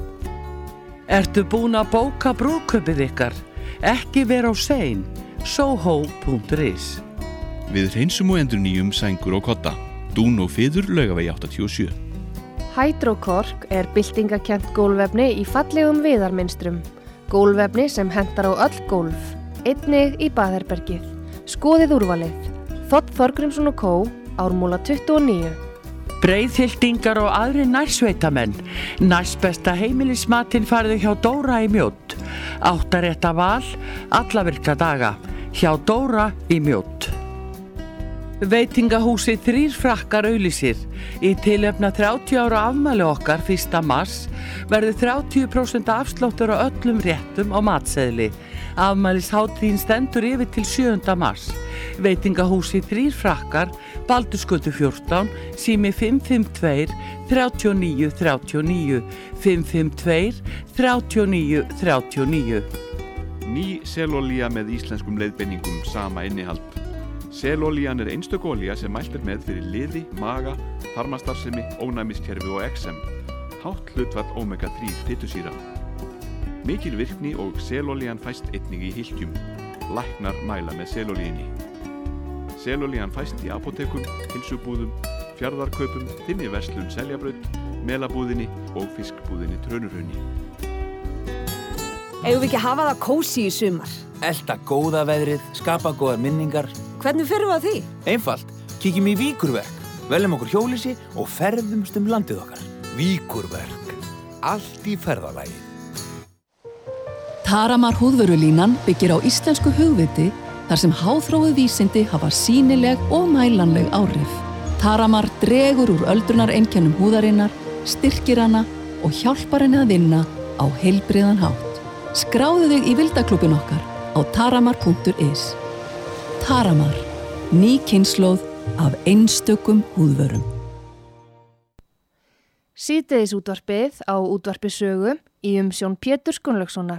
[SPEAKER 6] Ertu búin að bóka brúðkaupið ykkar? Ekki vera á sein. soho punktur is.
[SPEAKER 7] Við hreinsum og endurnýjum sængur og kodda. Dún og fiður Laugavegi áttatíu og sjö.
[SPEAKER 1] Hydrokork er byltingakent gólfefni í fallegum viðarmynstrum. Gólfefni sem hentar á öll gólf. Einnig í baðherbergið. Skoðið úrvalið. Þ. Þorgrímsson og Kó. Ármúla tuttugu og níu.
[SPEAKER 6] Breiðhyltingar og aðri nærsveitamenn. Næst besta heimilismatinn farðu hjá Dóra í Mjódd. Áttarétta val, alla virka daga. Hjá Dóra í Mjódd. Veitingahúsið Þrír frakkar auglýsir. Í tilefni þrjátíu ára afmæli okkar fyrsta mars verður þrjátíu prósent afsláttur á öllum réttum á matseðli. Afmælishátíðin stendur yfir til sjöunda mars. Veitingahúsið Þrír frakkar, Baldursgötu fjórtán, sími fimm fimm tvö, þrjátíu og níu, þrjátíu og níu, fimm fimm tvö, þrjátíu og níu, þrjátíu og níu.
[SPEAKER 5] Ný selolía með íslenskum leiðbeiningum, sama innihald. Selolían er einstök olía sem mælt er með fyrir liði, maga, þarmastarfsemi, ónæmiskerfi og eksem. Hátt hlutfall omega þrjú fitusýra. Mikil virkni og selolían fæst einnig í hylkjum. Læknar mæla með selolíinni. Selolían fæst í apótekum, heilsubúðum, fjarðarkaupum, þinni verslun Seljabraut, melabúðinni og fiskbúðinni Trönurhrauni.
[SPEAKER 8] Eigum við ekki að hafa það kósí í sumar?
[SPEAKER 9] Elta góða veðrið, skapa góðar minningar.
[SPEAKER 8] Hvernig förum við að því?
[SPEAKER 9] Einfalt, kíkjum í Víkurverk, veljum okkur hjólísi og ferðumst um landið okkar. Víkurverk, allt í ferðalagi.
[SPEAKER 10] Taramar húðvörulínan byggir á íslensku hugviti þar sem háþróuð vísindi hafa sýnileg og mælanleg áhrif. Taramar dregur úr öldrunareinkennum húðarinnar, styrkir hana og hjálpar henni að vinna á heilbrigðan hátt. Skráðu þig í vildaklúbbin okkar á taramar punktur is. Taramar, ný kynslóð af einstökum húðvörum.
[SPEAKER 1] Síðdegis útvarpið á útvarpi sögu í umsjón Péturs Gunnlaugssonar.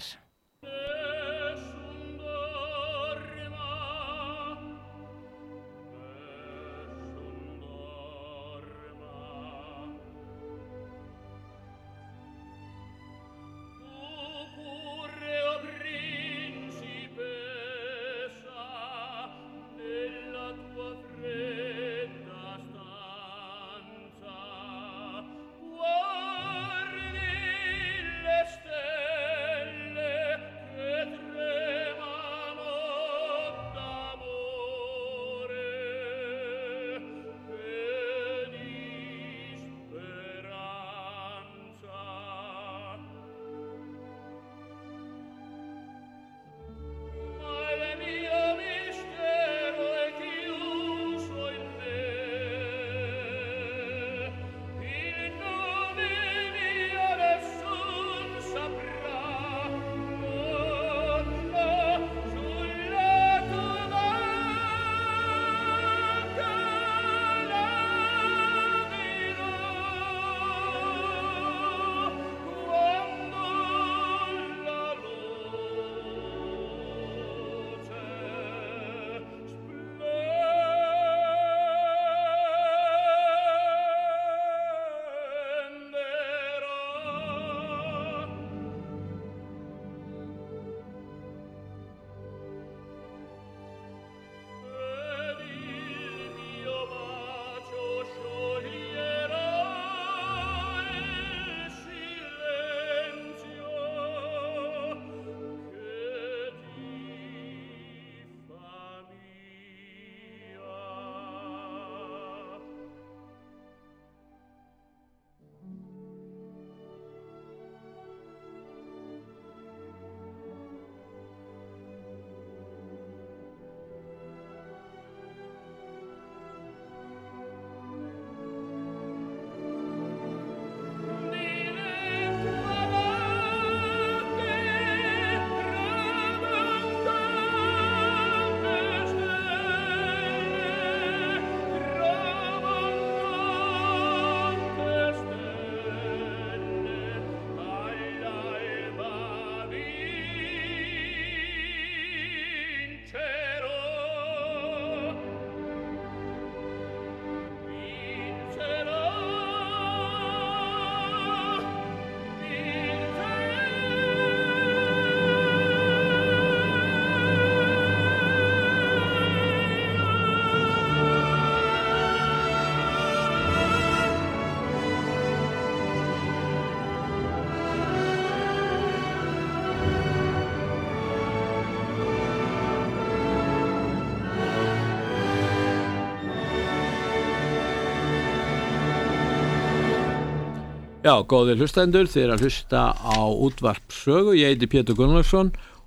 [SPEAKER 2] Já, góðir hlustendur, þið er að hlusta á útvarp sögu. Ég heiti Pétur Gunnlaugsson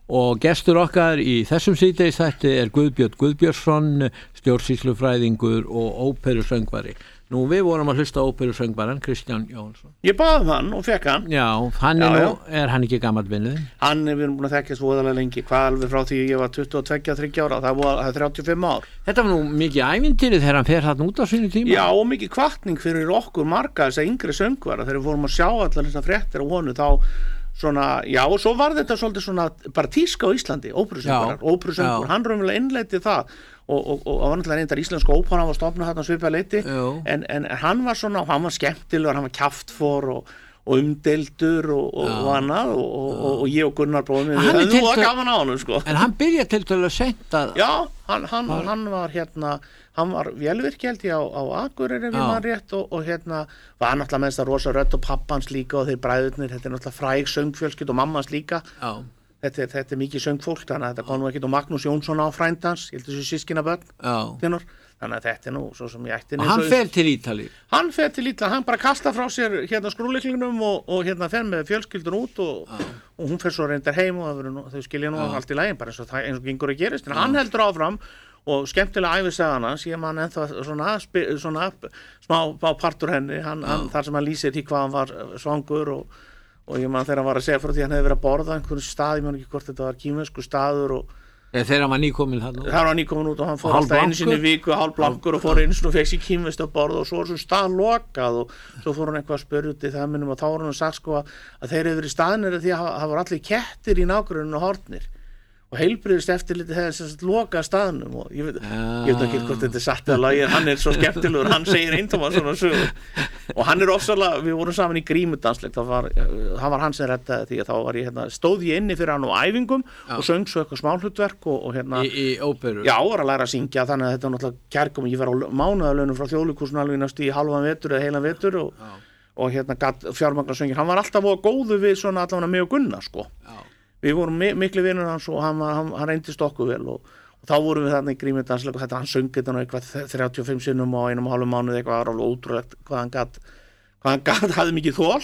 [SPEAKER 2] og gestur okkar í þessum síðdeis þetta er Guðbjörn Guðbjörnsson, stjórnsýslufræðingur og óperusöngvari. Nú, við vorum að hlusta á óperusöngvaran Kristján Jónsson.
[SPEAKER 3] Ég baði hann og fekk hann.
[SPEAKER 2] Já, hann er,
[SPEAKER 3] já,
[SPEAKER 2] nú, er hann ekki gamall vinnuðinn?
[SPEAKER 3] Hann er, við erum búin að þekkja svo voðalega lengi, hvað alveg frá því ég var tuttugu og tvö til þrjátíu ára, það var þrjátíu og fimm ár.
[SPEAKER 2] Þetta var nú mikið ævintýri þegar hann fer þarna út á sínu tíma.
[SPEAKER 3] Já, og mikið hvatning fyrir okkur marga þess að yngri söngvara, þegar við fórum að sjá allar þessar fréttir á honu, þá svona, já, og svo var þetta svolítið svona bara tíska á Íslandi, óperusöngvarar, óperusöngur, hann raunverulega innleiddi það og, og, og var náttúrulega reyndar íslensku óperan var stofnuð þarna svipað leyti, en, en hann var svona, hann var skemmtilegur, hann var kjaftfor og, og umdeildur og, og, og annað og, og, og ég og Gunnar bróðum við höfðum það gaman á honum, sko.
[SPEAKER 2] En hann byrjaði til til að senda
[SPEAKER 3] Já, hann, hann, hann var hérna hann var vélvirki held ég á, á Akureyri ef ég man rétt og, og hérna var náttúrulega með þess að rosa rödd og pappans líka og þeir bræðurnir, þetta er náttúrulega fræg söngfjölskyld og mammans líka. Já. Þetta er, þetta er mikið söngfólk, þannig að þetta kom nú ekkert og Magnús Jónsson á frændans, ég held þessu sískinabörn, þinnur, þannig að þetta er nú svo sem ég ætti.
[SPEAKER 2] Og hann fer til Ítalíu?
[SPEAKER 3] Hann fer til Ítalíu, hann bara kastar frá sér hérna skrúlyklingnum og, og hérna fer með fjölskyldun út og, og hún fer svo reyndar heim og nú, þau skilja nú allt í lagi, bara eins og, það, eins og gengur að gerist, en hann heldur áfram og skemmtilega ævisagan hans, ég man ennþá svona, svona smá partur henni, hann, hann, þar sem hann lýsir því hvað hann var svangur og og ég man þegar hann var að segja frá því hann hefði verið að borða einhverjum stað, ég man ekki hvort þetta var kýmversku staður og
[SPEAKER 2] ja, þegar hann var nýkomin hann
[SPEAKER 3] þegar hann var nýkomin út og hann fór alltaf einu sinni í viku hálfblankur og fór einu sinni og fekk sér kýmverst að borða og svo var svo stað lokað og svo fór hann eitthvað að spyrja út í það minnum og þá var hann að sagt sko að þeir hefur verið staðnir því að það voru allir kettir í nágruninu og hornir og heilbriðist eftirliti hefði þess að loka staðnum og ég veit, ja. ég veit ekki hvort þetta er satt eða lagið, hann er svo skemmtilegur, hann segir eintóma svona sögur og hann er ofsalega, við vorum saman í grímudansleik, það var, það var hann sem reddaði því að þá var ég hérna, stóð ég inni fyrir hann á æfingum ja. og söng svo eitthvað smálhlutverk og, og hérna,
[SPEAKER 2] í, í óperu?
[SPEAKER 3] Já, var að læra að syngja, þannig að þetta var náttúrulega kærkom, ég var á mánaðarlaunum frá Þjóðleikhúsinu alveg næstu í halvan vetur eða heilan vetur og, ja. og hérna fjármagnarsöngir, hann var alltaf góðu við svona allavega mig og Gunnar sko. Ja. Við vorum miklu vinur hans og hann, hann, hann reyndist okkur vel og, og þá vorum við þarna í grímudansleik og þetta hann söng þetta nú eitthvað þrjátíu og fimm sinnum á einum og hálfum mánuði eitthvað var alveg ótrúlegt hvað hann gat, hvað hann gat hafði mikið þól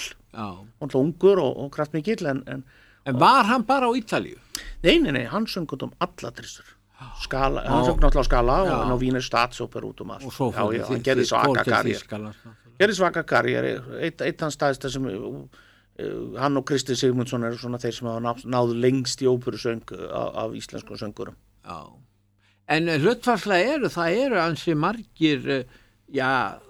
[SPEAKER 3] og ungur og, og kraftmikill en, en,
[SPEAKER 2] en var hann bara á Ítalíu?
[SPEAKER 3] Nei, nei, nei, hann söng út um alla trissur skala, hann söng náttúrulega á Skala já. og á Wiener Staatsoper út um allt
[SPEAKER 2] og svo fór
[SPEAKER 3] hann gerði svaka karriér gerði svaka karriér eitt, eitt hans staðist sem Uh, hann og Kristi Sigmundsson eru svona þeir sem hafa náðu lengst í óperusöng af, af íslensku söngurum.
[SPEAKER 2] Já. En hlutfarslega eru, það eru ansi margir, já,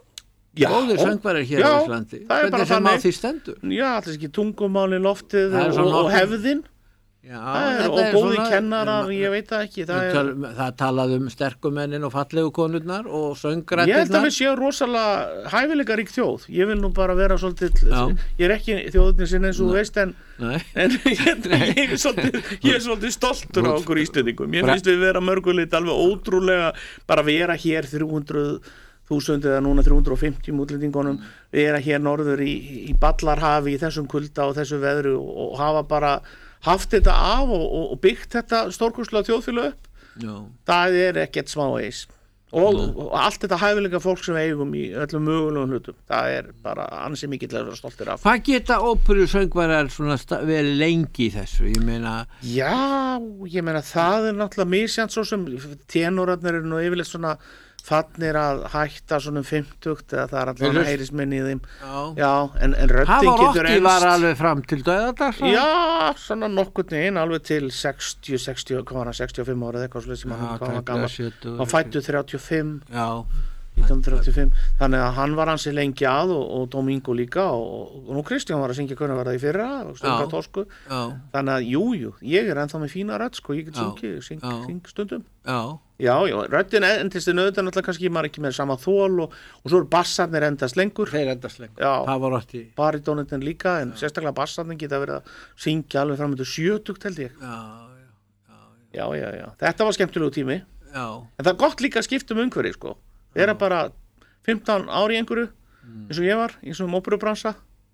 [SPEAKER 2] já góðir söngvarar hér
[SPEAKER 3] já,
[SPEAKER 2] á Íslandi. Hvernig sem á því stendur?
[SPEAKER 3] Já, allir ekki tungumáli loftið og, og hefðin. Já, er, og góði svona, kennarar, ég veit það ekki það,
[SPEAKER 2] tal, er, það talaði um sterkumennin og fallegu konurnar og söngrættirnar.
[SPEAKER 3] Ég held að við séum rosalega hæfileika rík þjóð, ég vil nú bara vera svolítið, já. Ég er ekki þjóðurinn sinni eins og þú veist en, en ég, ég, er svolítið, ég er svolítið stoltur á okkur Íslendingum, ég finnst við vera mörgulegt alveg ótrúlega bara vera hér þrjú hundruð þúsund eða núna þrjú hundruð og fimmtíu útlendingunum, vera hér norður í, í Ballarhafi í þessum kulda og þessu veðru og, og hafa bara haft þetta af og, og byggt þetta stórkostlega þjóðfélag upp. Já. Það er ekkert smá eis. Og, og allt þetta hæfileika fólk sem eigum í öllum mögulegum hlutum. Það er bara ansi mikill að vera stoltir af.
[SPEAKER 2] Hvað geta óperusöngvarar svona verið lengi í þessu? Ég meina...
[SPEAKER 3] Já, ég meina það er náttúrulega misjant svo sem tenorarnir eru nú yfirleitt svona fannir að hætta svona um fimmtugt eða það er alltaf að heyris minni í þeim já, já en, en röddin getur
[SPEAKER 2] ennst var alveg fram til dauðadags
[SPEAKER 3] já, svona nokkurn veginn alveg til sextíu, sextíu, hvað var hann, sextíu og fimm ára eða eitthvað slið sem hann var gammal hann fættu þrjátíu og fimm já nítján hundruð þrjátíu og fimm, þannig að hann var hansi lengi að og, og Domingo líka og, og nú Kristján var að syngja hvernig var það í fyrra og stunga tosku, þannig að jújú jú, ég er ennþá með fína rödd sko, ég get sungið, syng, syng stundum já, já, já röddin endist er nöðan alltaf kannski maður ekki með sama þól og, og svo eru bassarnir endast lengur
[SPEAKER 2] þeir endast lengur,
[SPEAKER 3] já,
[SPEAKER 2] það var átti
[SPEAKER 3] barítónin líka, en já. Sérstaklega bassarnir geta verið að syngja alveg fram til sjötugt held ég
[SPEAKER 2] já,
[SPEAKER 3] já, já, já, já. Þetta var skemmtilegu tími
[SPEAKER 2] já.
[SPEAKER 3] En það er gott líka að skipta um umhverfi sko vera bara fimmtán ári í einhverju mm. eins og ég var, eins og um óperubransa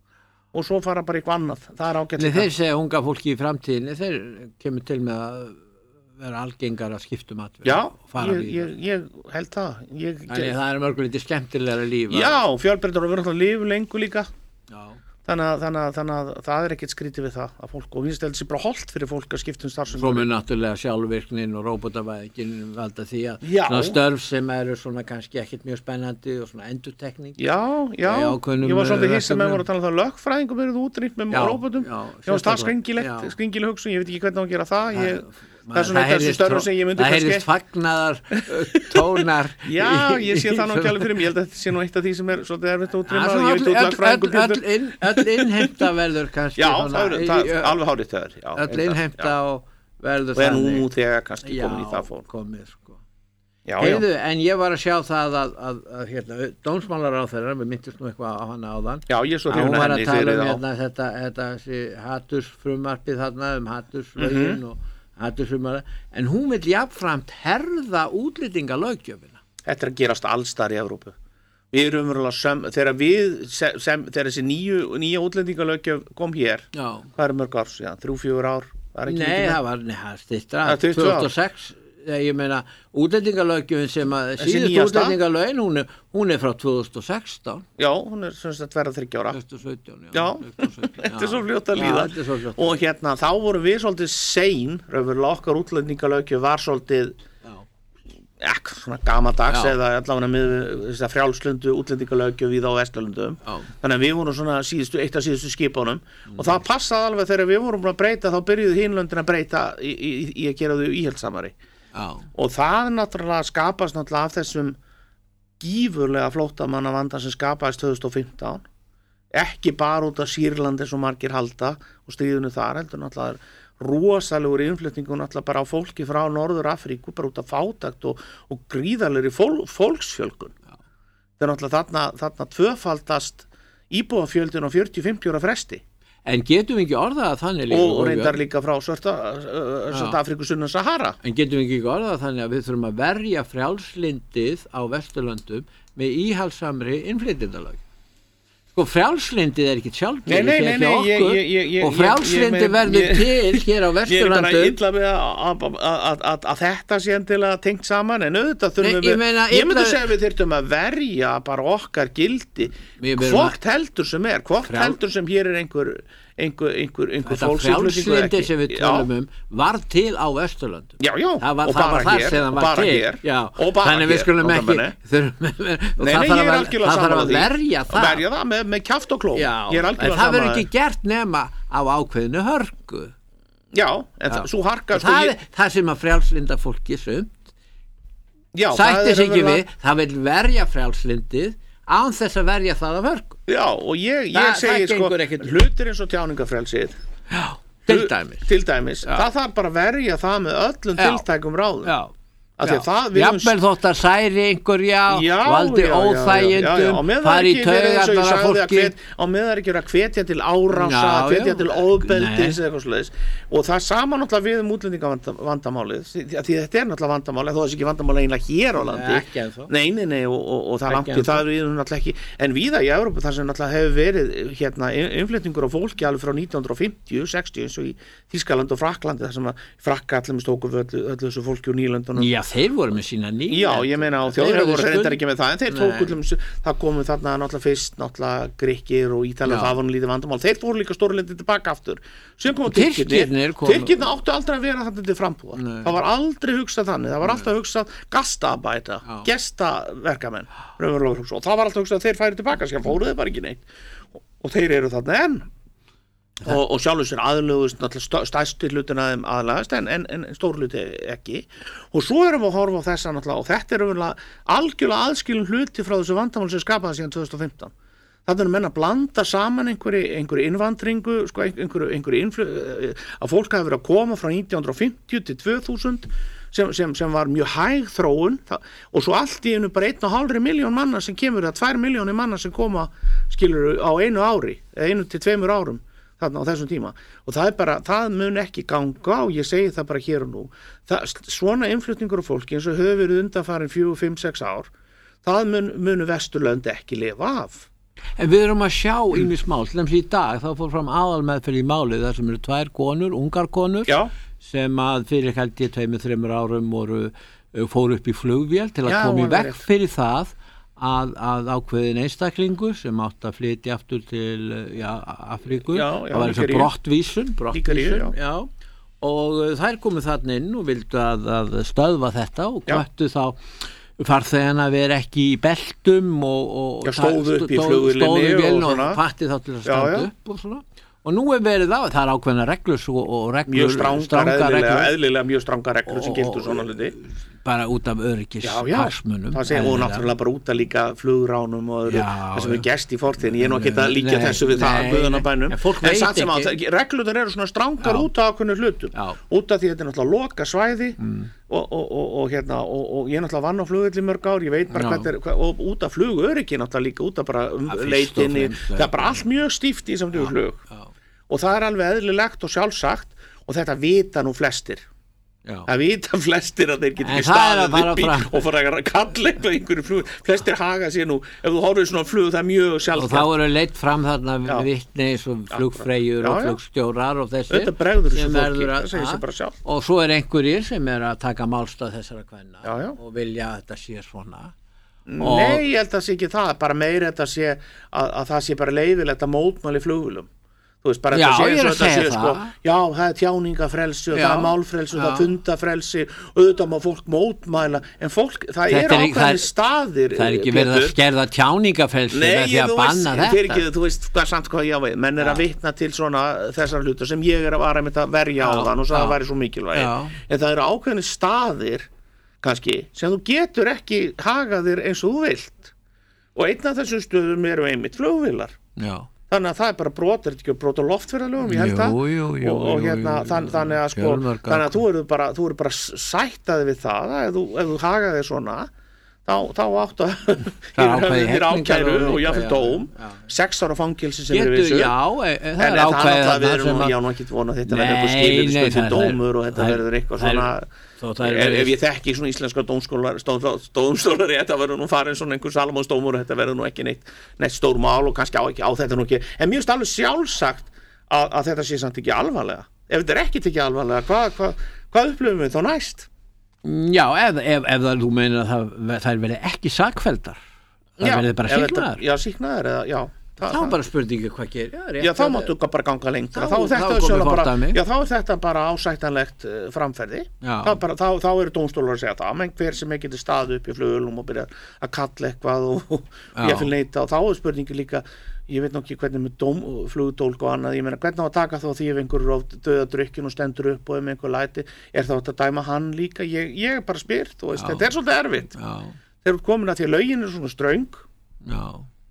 [SPEAKER 3] og svo fara bara eitthvað annað það er ágætt
[SPEAKER 2] líka. Þeir segja unga fólki í framtíðinni þeir kemur til með að vera algengar að skiptum atvinnu.
[SPEAKER 3] Já, ég, ég, ég held það ég,
[SPEAKER 2] Þannig það er mörgulítið skemmtilega líf
[SPEAKER 3] Já, fjölbreyttar og verður alltaf líf lengur líka
[SPEAKER 2] Já.
[SPEAKER 3] Þannig að, þannig, að, þannig að það er ekkert skrítið við það að fólk, og minnst heldur sér bara holdt fyrir fólk að skipta um starfsemi.
[SPEAKER 2] Svo mun náttúrulega sjálfvirknin og róbótavæðingin valda því að
[SPEAKER 3] já.
[SPEAKER 2] Svona störf sem eru svona kannski ekkert mjög spennandi og svona endurtekning.
[SPEAKER 3] Já, já, ég var svolítið hissa með voru að tala um það lögfræðingum eruð útrýmt með róbótum. Ég var það skringilegt, skringileg hugsun, ég veit ekki hvernig á að gera það. Ég, það er svona þessu störfum sem ég myndi
[SPEAKER 2] kannski. Það heyrist fagnaðar tónar.
[SPEAKER 3] Já, ég sé það nú ekki alveg fyrir mig. Ég held að þetta sé nú eitt af því sem er svolítið erfitt að útrýma. Ég veit út lögfræðingum.
[SPEAKER 2] Öll innheimta verður kannski.
[SPEAKER 3] Já, það er alveg hárið þegar.
[SPEAKER 2] Öll innheimta og verður
[SPEAKER 3] þannig. Og er nú þegar kannski komin í það fór.
[SPEAKER 2] Komið, sko.
[SPEAKER 3] Já,
[SPEAKER 2] Heiðu, en ég var að sjá það að, að, að hérna, dómsmálaráðherra, við myndist nú eitthvað á hana áðan.
[SPEAKER 3] Já, ég svo hrifin
[SPEAKER 2] að henni þegar um, hérna, þetta, þetta hatursfrumvarpið þarna um haturslögin mm -hmm. og hatursfrumvarpið, en hún vil jafnframt herða útlendingalöggjöfina.
[SPEAKER 3] Þetta er að gerast allstar í Evrópu. Við erum umverulega sem, þegar við, sem, sem, þegar þessi nýju, nýja útlendingalöggjöf kom hér,
[SPEAKER 2] Já.
[SPEAKER 3] Hvað er mörg ár síðan? Þrjú, fjögur ár?
[SPEAKER 2] Nei, það var, nei, það stýttra, tvö þúsund og sex. Ég meina, útlendingalöggjöfin sem að síðust útlendingalögin, hún er, hún er frá tvö þúsund og sextán.
[SPEAKER 3] Já, hún er sem sagt verða þriggja ára.
[SPEAKER 2] tvö þúsund og sautján, já.
[SPEAKER 3] Já, þetta er svo fljótt að líða. Já, og hérna, þá vorum við svolítið sein, raunverulega okkar útlendingalöggjöf var svolítið, ekki svona gamaldags eða allavega með þess að frjálslundu útlendingalöggjöf við á Vesturlöndum. Þannig að við vorum svona síðustu, eitt af síðustu skipunum mm. og það passaði alveg þegar við vorum að breyta, þá byrjuðu hinlöndin að breyta í, í, í að gera þau íhaldsamari. Já. Og það náttúrulega skapast náttúrulega af þessum gífurlega flóttamanna vanda sem skapaðist tvö þúsund og fimmtán, ekki bara út af Sýrlandi sem margir halda og stríðinu þar, heldur náttúrulega rosalegur innflutningu náttúrulega bara á fólki frá Norður Afríku, bara út af fátækt og, og gríðarlegri fól, fólksfjölgun. Það er náttúrulega þarna, þarna tvöfaldast íbúafjöldin á fjörutíu til fimmtíu ára fresti.
[SPEAKER 2] En getum við ekki orðað þannig líka?
[SPEAKER 3] Og reyndar líka frá Svarta, Svarta Afríku sunnan Sahara.
[SPEAKER 2] En getum við ekki orðað þannig að við þurfum að verja frjálslindið á Vesturlöndum með íhalsamri innflytjendalög? Sko frjálslindið er ekki sjálfgefið
[SPEAKER 3] nei, nei, nei, ég, ég, ég, ég,
[SPEAKER 2] og frjálslindið verður til hér á Vesturlöndum.
[SPEAKER 3] Ég er bara illa með að þetta sé endilega tengt saman, en auðvitað þurfum við,
[SPEAKER 2] meina,
[SPEAKER 3] ég myndi segja við þyrftum að verja bara okkar gildi, hvort heldur sem er, hvort frjál... heldur sem hér er einhver, einhver, einhver, einhver fólksflutningur ekki.
[SPEAKER 2] Þetta frjálslindið sem við tölum um var til á Vesturlöndum.
[SPEAKER 3] Já, já,
[SPEAKER 2] það var,
[SPEAKER 3] og
[SPEAKER 2] það
[SPEAKER 3] bara hér, og bara hér, og bara hér.
[SPEAKER 2] Þannig við skulum ekki, það þarf að verja það.
[SPEAKER 3] Verja það með, með kjaft og kló.
[SPEAKER 2] Já, en það verður ekki gert nema á ákveðinu hörgu.
[SPEAKER 3] Já, en það, svo harkast
[SPEAKER 2] það, ég... það sem að frjálslinda fólki sumt sættis ekki við, það vil verja frjálslindið án þess að verja það af hörgu.
[SPEAKER 3] Já, og ég, ég Þa, segi sko hlutir eins og tjáningafrelsið
[SPEAKER 2] til dæmis,
[SPEAKER 3] til dæmis. það þarf bara að verja það með öllum já. tiltækum ráðum. Já.
[SPEAKER 2] Jafnvel þótt að særi einhver já, já valdi óþægindum, fari í taugarnar af fólki
[SPEAKER 3] á með það er ekki verið að hvetja til árása, hvetja til ofbeldis eða eitthvað svoleiðis, og það er sama náttúrulega við um útlendingavandamálið því þetta er náttúrulega vandamálið, þó þessi ekki vandamálið einlega hér á landi, nei, nei, nei og, og, og það langt í það er við náttúrulega ekki, en víða í Evrópu þar sem náttúrulega hefur verið hérna innflutningur á fólki alveg frá nítján hundruð fimmtíu, sextíu eins og í Þýskaland og Frakklandi þar sem að Frakka allir tóku öllu þessu fólki úr nýlöndunum.
[SPEAKER 2] Já, þeir voru með sína nýja.
[SPEAKER 3] Já, ég meina og þjóðir voru reyndar ekki með það, en þeir tóku um, það komu þarna náttúrulega fyrst náttúrulega Grikkir og Ítalir, það var nú lítið vandamál. Þeir fóru líka stórlindi tilbaka aftur. Sem komu Tyrkirnir, Tyrkirnir áttu aldrei að vera þarna til frambúðar. Nei. Það var aldrei hugsað þannig, það var alltaf hugsað gastabæta, gestaverkamenn, og það var alltaf hugsað að þeir færi tilbaka, sem fóru þeir bara ekki neitt. Og, og þeir eru þarna enn. og, og sjálfur sér aðlögust náttúrulega stærsti hlutina þeim aðlagast en, en, en stór hluti ekki og svo erum við að horfa á þessa náttúrulega og þetta er algjörlega aðskilin hluti frá þessu vandamál sem skapaði síðan tvö þúsund og fimmtán. Þannig er menn að blanda saman einhverju, einhverju innvandringu, sko, einhverju, einhverju influ, að fólk hafi verið að koma frá nítján hundruð fimmtíu til tvö þúsund sem, sem, sem var mjög hæg þróun það, og svo allt í einu bara einn og hálfri miljón manna sem kemur, eða tvær miljónir manna sem koma skilur á einu ári, eða einu til tveimur árum þarna á þessum tíma og það er bara, það mun ekki ganga og ég segi það bara hér og nú. Það, svona innflutningur á fólki eins og höfum verið undanfarin fjögur, fimm, sex ár, það mun, munu Vesturlönd ekki lifa af.
[SPEAKER 2] En við erum að sjá ýmis mál, til dæmis í dag þá fór fram aðalmeðferð í málið þar sem eru tvær konur, ungar konur Já. Sem að fyrir held ég tveimur, þreimur árum voru, fóru upp í flugvél til að Já, koma í vekk fyrir það að, að ákveðin einstaklingur sem átt að flytja aftur til já, Afríku,
[SPEAKER 3] já, já,
[SPEAKER 2] það var eins og brottvísun, brottvísun
[SPEAKER 3] já.
[SPEAKER 2] já, og þær komu þarna inn og vildu að, að stöðva þetta og hvöttu þá farþegana að vera ekki í beltum og, og
[SPEAKER 3] já, stóðu upp í flugvélinni
[SPEAKER 2] og, og fatti þá til að standa já, já. upp og svona. Og nú er verið það, það er ákveðna reglur og, og reglur,
[SPEAKER 3] mjög strangar,
[SPEAKER 2] strangar
[SPEAKER 3] eðlilega,
[SPEAKER 2] reglur.
[SPEAKER 3] eðlilega mjög strangar reglur sem gildur svona hluti.
[SPEAKER 2] Bara út af öryggis hagsmunum.
[SPEAKER 3] Það segir, og náttúrulega bara út af líka flugránum og það sem er gerst í fortíðin. Ég er nú ekki að líka nei, þessu við nei, það guðunabænum. En, en satt sem að reglurnar eru svona strangar já. út af ákveðnu hlutum. Já. Út af því þetta er náttúrulega loka svæði mm. og, og, og, og, hérna, og, og ég náttúrulega vann á flugvelli mörg ár, ég veit bara hvað er, hvað, og út af flugöryggi náttúrulega líka út af bara um leitinni. Það er bara allt mjög stíft í samtíðu flug. Já. Og það er alveg eðlilegt og sjálfsagt og þetta vita nú flestir. Já. Það vita flestir að þeir geta ekki staðið upp í og fara að kalla eitthvað einhverju flug. Flestir haga sér nú, ef þú horfir svona flug það er mjög sjálfsagt.
[SPEAKER 2] Og þá eru leitt fram þarna vitni eins og flugfreyjur og flugstjórar og þessi.
[SPEAKER 3] Þetta bregður þessu fólki, það segir sér bara sjálf.
[SPEAKER 2] Og svo er einhverjir sem er að taka málstað þessara kvenna já, já. og vilja að þetta sé svona.
[SPEAKER 3] Nei, ég held að það sé ekki það, bara meira þetta sé að, að það sé bara leyfilegt að mótmæli flugvélum. Þú veist, bara
[SPEAKER 2] já,
[SPEAKER 3] þetta sé,
[SPEAKER 2] ég er að segja það.
[SPEAKER 3] Sko, já, það er tjáningafrelsi og já, það er málfrelsi og það er fundafrelsi og auðvitað má fólk mótmæla en fólk, það þetta er ákveðni staðir.
[SPEAKER 2] Það er ekki verið að skerða tjáningafrelsi með því að banna
[SPEAKER 3] veist, þetta. Nei, þú veist, hvað samt hvað ég veit, menn er já. að vitna til svona þessar hlutur sem ég er að vara með að verja á þann og svo það væri svo mikilvæg. En það eru ákveðni staðir, kannski, sem þú getur ekki hagað þér eins og þú vilt. Og einn af þessum stöðum eru einmitt flugvélar. Já. Þannig að það er bara brot, er þetta ekki brot á loftferðalögum, ég held það.
[SPEAKER 2] Jú, jú, jú.
[SPEAKER 3] Og, og hérna, jú, jú, þann, þannig að sko, þannig að þú eru bara, þú eru bara sættaði við það, ef þú, ef þú hagaði þér svona, þá, þá áttu að yfir ákæru og jáfnvel dóm, sex ára fangilsi sem er við þessu.
[SPEAKER 2] Já, það er ákæðið þarna sem að...
[SPEAKER 3] Já, nú ekki vona þetta verður eitthvað skilirðisbundin dómur og þetta verður eitthvað svona... Ef, ef ég þekki svona íslenska dómstólar dómstólar rétt, það verður nú farin svona einhver Salomonsdómur og þetta verður nú ekki neitt, neitt stór mál og kannski á, ekki, á þetta nú ekki en mjög alveg sjálfsagt að, að þetta sé samt ekki alvarlega ef þetta er ekki ekki alvarlega, hvað hva, hva upplifum við þá næst?
[SPEAKER 2] Já, ef, ef, ef það þú meina að það, það verður ekki sakfeldar það verður bara síknaðar
[SPEAKER 3] Já, síknaðar, eða, já
[SPEAKER 2] þá er bara spurningi hvað gerir já,
[SPEAKER 3] já þá máttu bara ganga lengra þá, þá, þá, er bara, já, þá er þetta bara ásættanlegt uh, framferði þá, bara, þá, þá eru dómstólar að segja það menn hver sem ekki getur staðið upp í flugulum og byrja að kalla eitthvað og, og ég fylg neita og þá er spurningi líka ég veit nokkið hvernig með dóm, flugdólk og annað ég meina hvernig á að taka þá því ef einhver er döða drukkin og stendur upp og ef einhver læti er þá að dæma hann líka ég, ég er bara spyrt þetta er svolítið erfitt þegar þú komin að því að lögin er svona ströng
[SPEAKER 2] já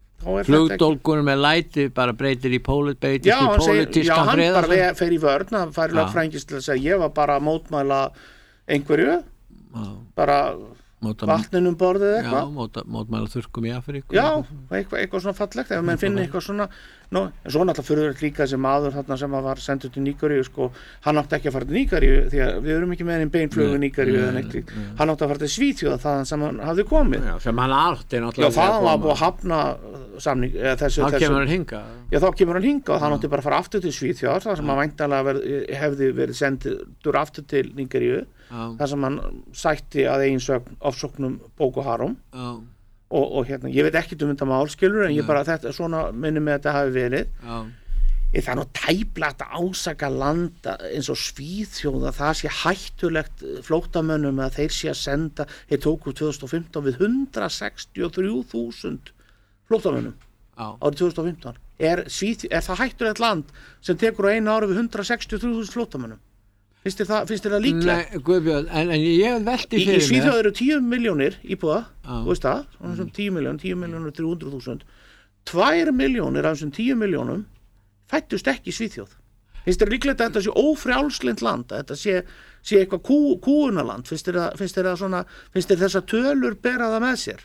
[SPEAKER 2] flugdólkur með læti bara breytir í pólitískan friða
[SPEAKER 3] já, hann bara fer í vörn hann fær lögfræðingis til að segja ég var bara að mótmæla einhverju já. bara vatninum borðið eitthvað
[SPEAKER 2] já, móta, mótmæla þurrkum í Afríku
[SPEAKER 3] já, eitthvað, eitthvað svona fallegt ef menn finna eitthvað svona no, en svo náttúrulega fyrir líka þessi maður þarna sem var sendur til Nígeríu sko, hann átti ekki að fara til Nígeríu því að við erum ekki með einn beinflug í Nígeríu hann átti að fara til Svíþjóð þaðan sem hann hafði komið
[SPEAKER 2] já, sem hann átti
[SPEAKER 3] náttúrulega já, það var búið að hafna samning eða, þessu,
[SPEAKER 2] þá kemur hann hinga
[SPEAKER 3] já, þá kemur hann hinga og hann átti bara að fara aftur til Svíþjóð þar sem hann væntanlega hefði verið sendur aftur til Nígeríu þar sem hann sætti að eiginsögn ofsóknum Boko Haram já Og, og hérna, ég veit ekki um þetta málskilur en ég bara þetta, svona minni með þetta hafi verið Já. Ég það er nú tæplega að ásaka landa eins og Svíþjóð að það sé hættulegt flóttamönnum að þeir sé að senda þeir tóku tvö þúsund og fimmtán við hundrað sextíu og þrjú þúsund flóttamönnum árið tvö þúsund og fimmtán er, Svíþjóð, er það hættulegt land sem tekur á einu ári við hundrað sextíu og þrjú þúsund flóttamönnum finnst þér það, finnst þér það líklegt?
[SPEAKER 2] Nei, Guðbjörn, en, en ég velti fyrir
[SPEAKER 3] mig í Svíþjóð eru tíu miljónir íbúða þú veist það, svona tíu miljónir tíu miljónir þrjú hundruð þúsund tvær miljónir af þessum tíu miljónum fættust ekki í Svíþjóð finnst þér líklegt að þetta sé ófrjálslynt land að þetta sé, sé eitthvað kú, kúunaland finnst þér, finnst þér að svona finnst þér þessa tölur bera það með sér?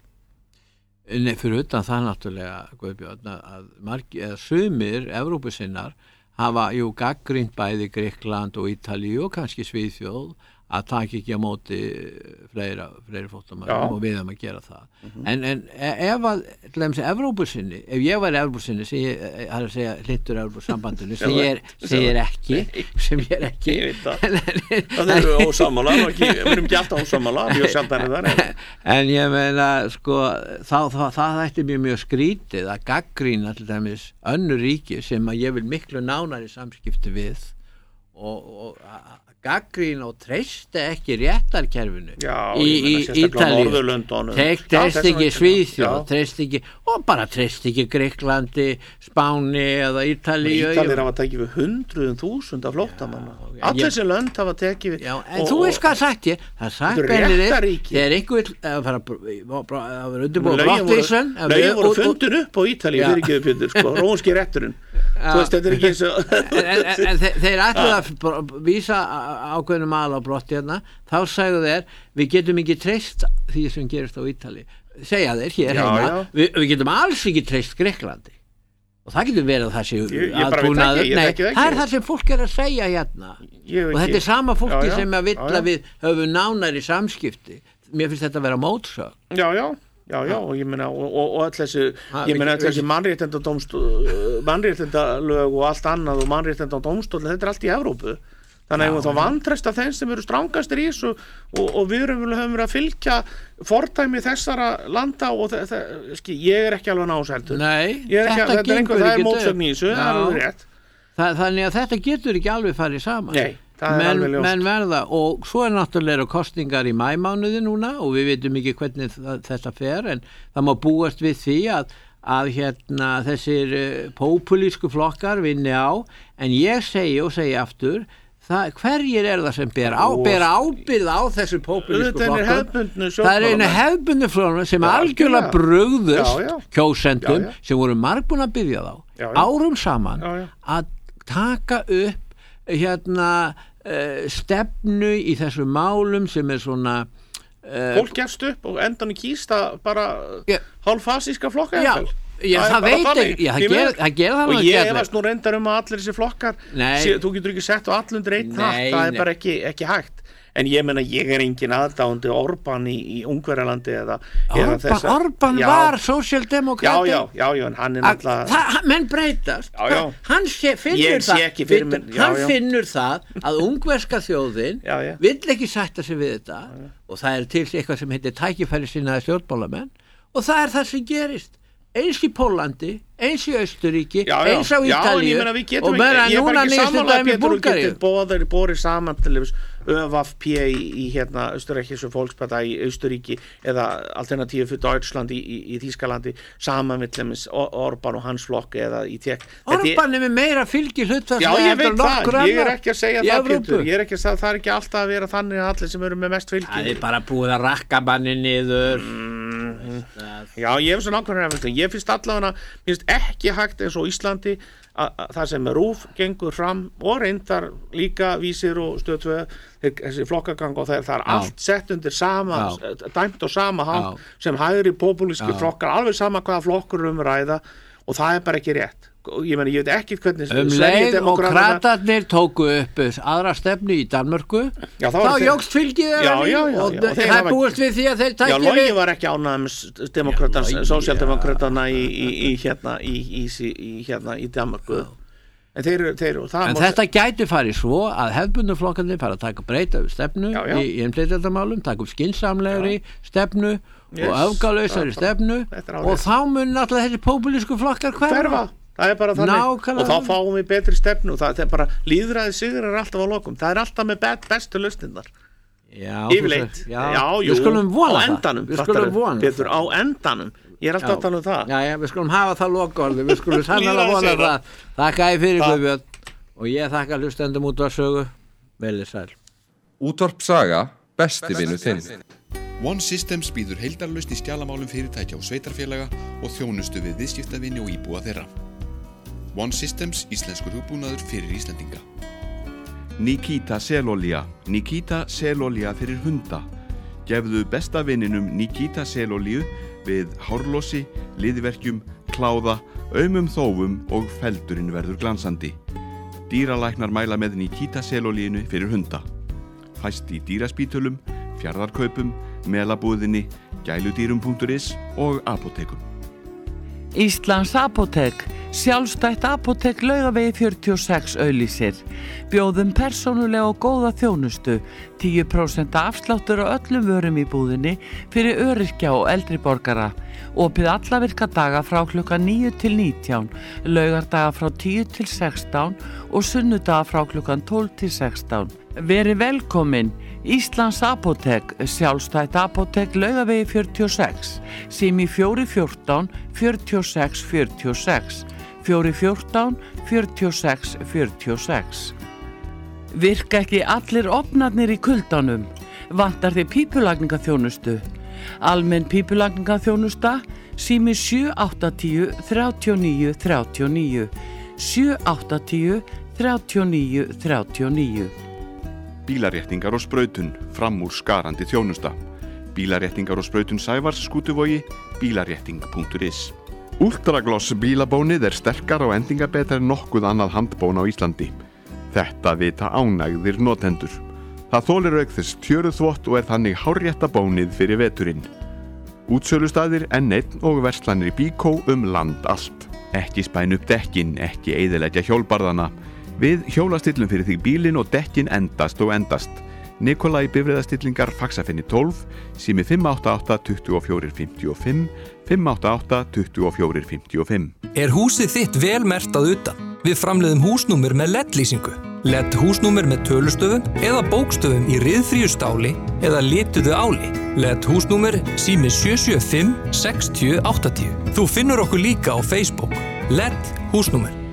[SPEAKER 2] Nei, fyrir utan það náttúrulega Guðbjörn, að margir, eða sumir Evrópusinnar hafa jú gagnrýnt bæði Grikkland og Ítalíu og kannski Svíþjóð að taka ekki á móti fleira, fleiri flóttamönnum og við erum að gera það. Mm-hmm. En, en ef að, til dæmis, Evrópusinni, ef ég var Evrópusinni, sem ég, það er að segja, hlindur Evrópusambandinu, sem ég er, sem ég er ekki, sem ég er ekki.
[SPEAKER 3] Ég veit það. Það eru ósammála, við erum ekki alltaf ósammála, mjög sjaldan er það.
[SPEAKER 2] En ég meina, sko, þá, þá, það ætti mjög mjög skrítið að gagnrýna, til dæmis, önnur ríki sem að ég vil miklu nánari samskipti við og, og gaggrín og treysti ekki réttarkerfinu
[SPEAKER 3] já,
[SPEAKER 2] í, í Ítalíu, treysti ekki Svíþjóð, treysti ekki og bara treysti ekki Gríklandi, Spáni eða Ítalíu.
[SPEAKER 3] Ítalir hafa tekið við hundruðum þúsunda flóttamanna. Allir þessi lönd hafa tekið við.
[SPEAKER 2] Já, en og, þú veist hvað sagt ég? Það sagt beinir þegar einhver að fara að vera undirbúið brottvísun.
[SPEAKER 3] Lögin voru fundin upp á Ítalíu fyrir ekki uppbyrður, sko, rómski rétturinn. Þú veist, þetta er ekki eins og
[SPEAKER 2] en, en, en þeir ætluð að vísa ákveðnum mál á brotti hérna, þá sagðu þeir, við getum ekki treyst því sem gerist á Ítali. Segja þeir hér já, heima, já. Við, við getum alls ekki treyst Gríklandi. Og það getur verið að það sé aðbúnaður. Nei, það er það sem fólk er að segja hérna. Og þetta er sama fólki já, já. Sem að vill að við höfum nánari samskipti. Mér finnst þetta að vera mótsögn.
[SPEAKER 3] Já, já. Já, já, og ég meina, og, og, og öll þessi, ég meina, öll þessi mannréttinda dómstól, mannréttindalög og allt annað og mannréttinda dómstól, þetta er allt í Evrópu. Þannig að þá vantreysta þeim sem eru strangastir í þessu og, og við erum höfum verið að fylgja fordæmi þessara landa og þe- þe- ski, ég er ekki alveg náseldur.
[SPEAKER 2] Nei,
[SPEAKER 3] þetta
[SPEAKER 2] gengur ekki upp.
[SPEAKER 3] Það er mótsögn í þessu, það er alveg rétt.
[SPEAKER 2] Það, þannig að þetta getur ekki alveg farið saman.
[SPEAKER 3] Nei.
[SPEAKER 2] Men, menn verða og svo er náttúrulega kostningar í mæmánuði núna og við veitum ekki hvernig það, þetta fer en það má búast við því að, að hérna, þessir uh, populísku flokkar vinni á en ég segi og segi aftur það, hverjir er það sem ber, á, ber ábyrð á þessu populísku flokkum það er einu hefbundu flokkum sem ja, algjörlega brugðust já, já. Kjósendum já, já. Sem voru margbúin að byrja þá já, já. Árum saman já, já. Að taka upp hérna uh, stefnu í þessu málum sem er svona uh,
[SPEAKER 3] fólk gefst upp og endan í kýsta bara yeah. hálffasíska flokka
[SPEAKER 2] já, já það, það veit ég já, það ger, það ger það
[SPEAKER 3] og ég efast nú reyndar um að allir þessi flokkar sé, þú getur ekki sett á allundir einn hatt það er bara ekki, ekki hægt en ég menna ég er engin aðdáandi Orbán í, í Ungverjalandi eða, eða
[SPEAKER 2] Orbán, Orbán var sósíaldemókrati
[SPEAKER 3] já, já, já, en hann er náttúrulega
[SPEAKER 2] menn breytast
[SPEAKER 3] já, já.
[SPEAKER 2] hann sé, finnur, það,
[SPEAKER 3] fyrir, men, já,
[SPEAKER 2] hann
[SPEAKER 3] já.
[SPEAKER 2] finnur það að ungverska þjóðin
[SPEAKER 3] já, já.
[SPEAKER 2] Vill ekki sætta sig við þetta já, já. Og það er til eitthvað sem heitir tækifæri sinnaði stjórnmálamenn og það er það sem gerist eins í Pólandi, eins í Austuríki
[SPEAKER 3] já, já.
[SPEAKER 2] Eins á Ítalíu
[SPEAKER 3] og
[SPEAKER 2] meira núna nýjastu dæmi Búlgaríu
[SPEAKER 3] bóðar borið saman til ÖVP í, í hérna Östuríkische Volkspartei í Austuríki eða Alternative für Deutschland í, í, í Þýskalandi saman með tlemmis Orbán og hans flokk eða í tek
[SPEAKER 2] Orbán er með meira fylgi hlutfall
[SPEAKER 3] já ég veit það, ég er ekki að segja það Pétur, ég er ekki að segja það er ekki alltaf að vera þannig að allir sem eru með mest fylgi
[SPEAKER 2] það er bara búið að rakka manni niður
[SPEAKER 3] mm, já ég hef svo nákvæmlega ég finnst allavega, mér finnst ekki hægt eins og Íslandi að það sem er rúf gengur fram og reyndar líka vísir og stöð tvö þessi flokkagang og það er, það er allt sett undir sama, Já. Dæmt og sama hátt sem hægri populíski flokkar alveg sama hvaða flokkur um ræða og það er bara ekki rétt ég meni, ég veit ekki hvernig
[SPEAKER 2] um leið og kratarnir tóku upp aðra stefnu í Danmörku já, þá þeir... jógst fylgið
[SPEAKER 3] já, já, já, já,
[SPEAKER 2] og það er búist við því að þeir tækja
[SPEAKER 3] við já, Logi var ekki ánægð með demokratans sósíaldemokratana í, í, í hérna í, í, í, hérna, í Danmörku en, þeir, þeir,
[SPEAKER 2] en þetta gæti farið svo að hefðbundu flokkarnir fara að taka breyta stefnu já, já. Í innflytjendamálum taka upp skynsamlegri stefnu yes. Og öfgalausari stefnu og þá mun náttúrulega þessi populísku flokkar hverfa
[SPEAKER 3] það er bara þannig Nákvæmlega. Og þá fáum við betri stefnu og það er bara lýðræði sigur er alltaf á lokum það er alltaf með bet, bestu lausnirnar yfirleitt já, já, jú,
[SPEAKER 2] við skulum vona
[SPEAKER 3] á endanum,
[SPEAKER 2] við skulum vona
[SPEAKER 3] Pétur, á endanum ég er alltaf já. Að tala um það
[SPEAKER 2] já, já, við skulum hafa það lokaorði við skulum sannlega vona það þakka ég fyrir Guðbjörn og ég þakka hlustendum Útvarpssögu velið sæl
[SPEAKER 4] Útvarp Saga, besti vinur þinn
[SPEAKER 7] One Systems býður heildarlausn í skjalamálum fyrirtækja og sveitarfélaga og þjónustu við viðskiptavinni og íbúa þeirra. One Systems, íslenskur hugbúnaður fyrir Íslendinga.
[SPEAKER 5] Nikita selolía, Nikita selolía fyrir hunda. Gefðu besta vinninum Nikita selolíu við hárlosi, liðverkjum, kláða, aumum þófum og feldurinn verður glansandi. Dýralæknar mæla með Nikita selolíinu fyrir hunda. fæst í dýraspítölum, fjarðarkaupum, melabúðinni, gæludýrum punktur is og apótekum.
[SPEAKER 6] Íslands apótek, sjálfstætt apótek Laugavegi fjörutíu og sex auglýsir. Bjóðum persónulega og góða þjónustu, tíu prósent afsláttur á öllum vörum í búðinni fyrir öryrkja og eldri borgara. Opið alla virka daga frá klukkan níu til nítján, laugardaga frá tíu til sextán og sunnudaga frá klukkan tólf til sextán. Verið velkomin, Íslands apótek, sjálfstætt apótek Laugavegi fjörutíu og sex, sími fjögur fjórtán fjörutíu og sex fjörutíu og sex, fjögur fjórtán fjörutíu og sex fjörutíu og sex. Virka ekki allir ofnarnir í kuldanum? Vantar þið pípulagningaþjónustu? Almenn pípulagningaþjónusta, sími sjö áttatíu þrjátíu og níu þrjátíu og níu, sjö áttatíu þrjátíu og níu þrjátíu og níu.
[SPEAKER 5] Bílaréttingar og sprautun, fram úr skarandi þjónusta. Bílaréttingar og sprautun Sævars, Skútuvogi, bílarétting punktur is. Ultragloss bílabónið er sterkara og endingabetra en nokkuð annað handbón á Íslandi. Þetta vita ánægðir notendur. Það þolir auk þess tjöruþvott og er þannig hárrétta bónið fyrir veturinn. Útsölustaðir N einn og verslanir í Bíkó um land allt. Ekki spæn upp dekkin, ekki eyðileggja hjólbarðana. Við hjólastillum fyrir þig bílinn og dekkin endast og endast. Nikolai bifreiðastillingar Faxafenni tólf, sími fimm átta átta tuttugu og fjögur fimmtíu og fimm, fimm átta átta tuttugu og fjögur fimmtíu og fimm.
[SPEAKER 11] Er húsið þitt vel merkt að utan? Við framleiðum húsnúmer með L E D-lýsingu. L E D húsnúmer með tölustöfum eða bókstöfum í ryðfríu stáli eða lituðu áli. L E D húsnúmer sími sjö sjö fimm sex null átta null. Þú finnur okkur líka á Facebook. L E D húsnúmer.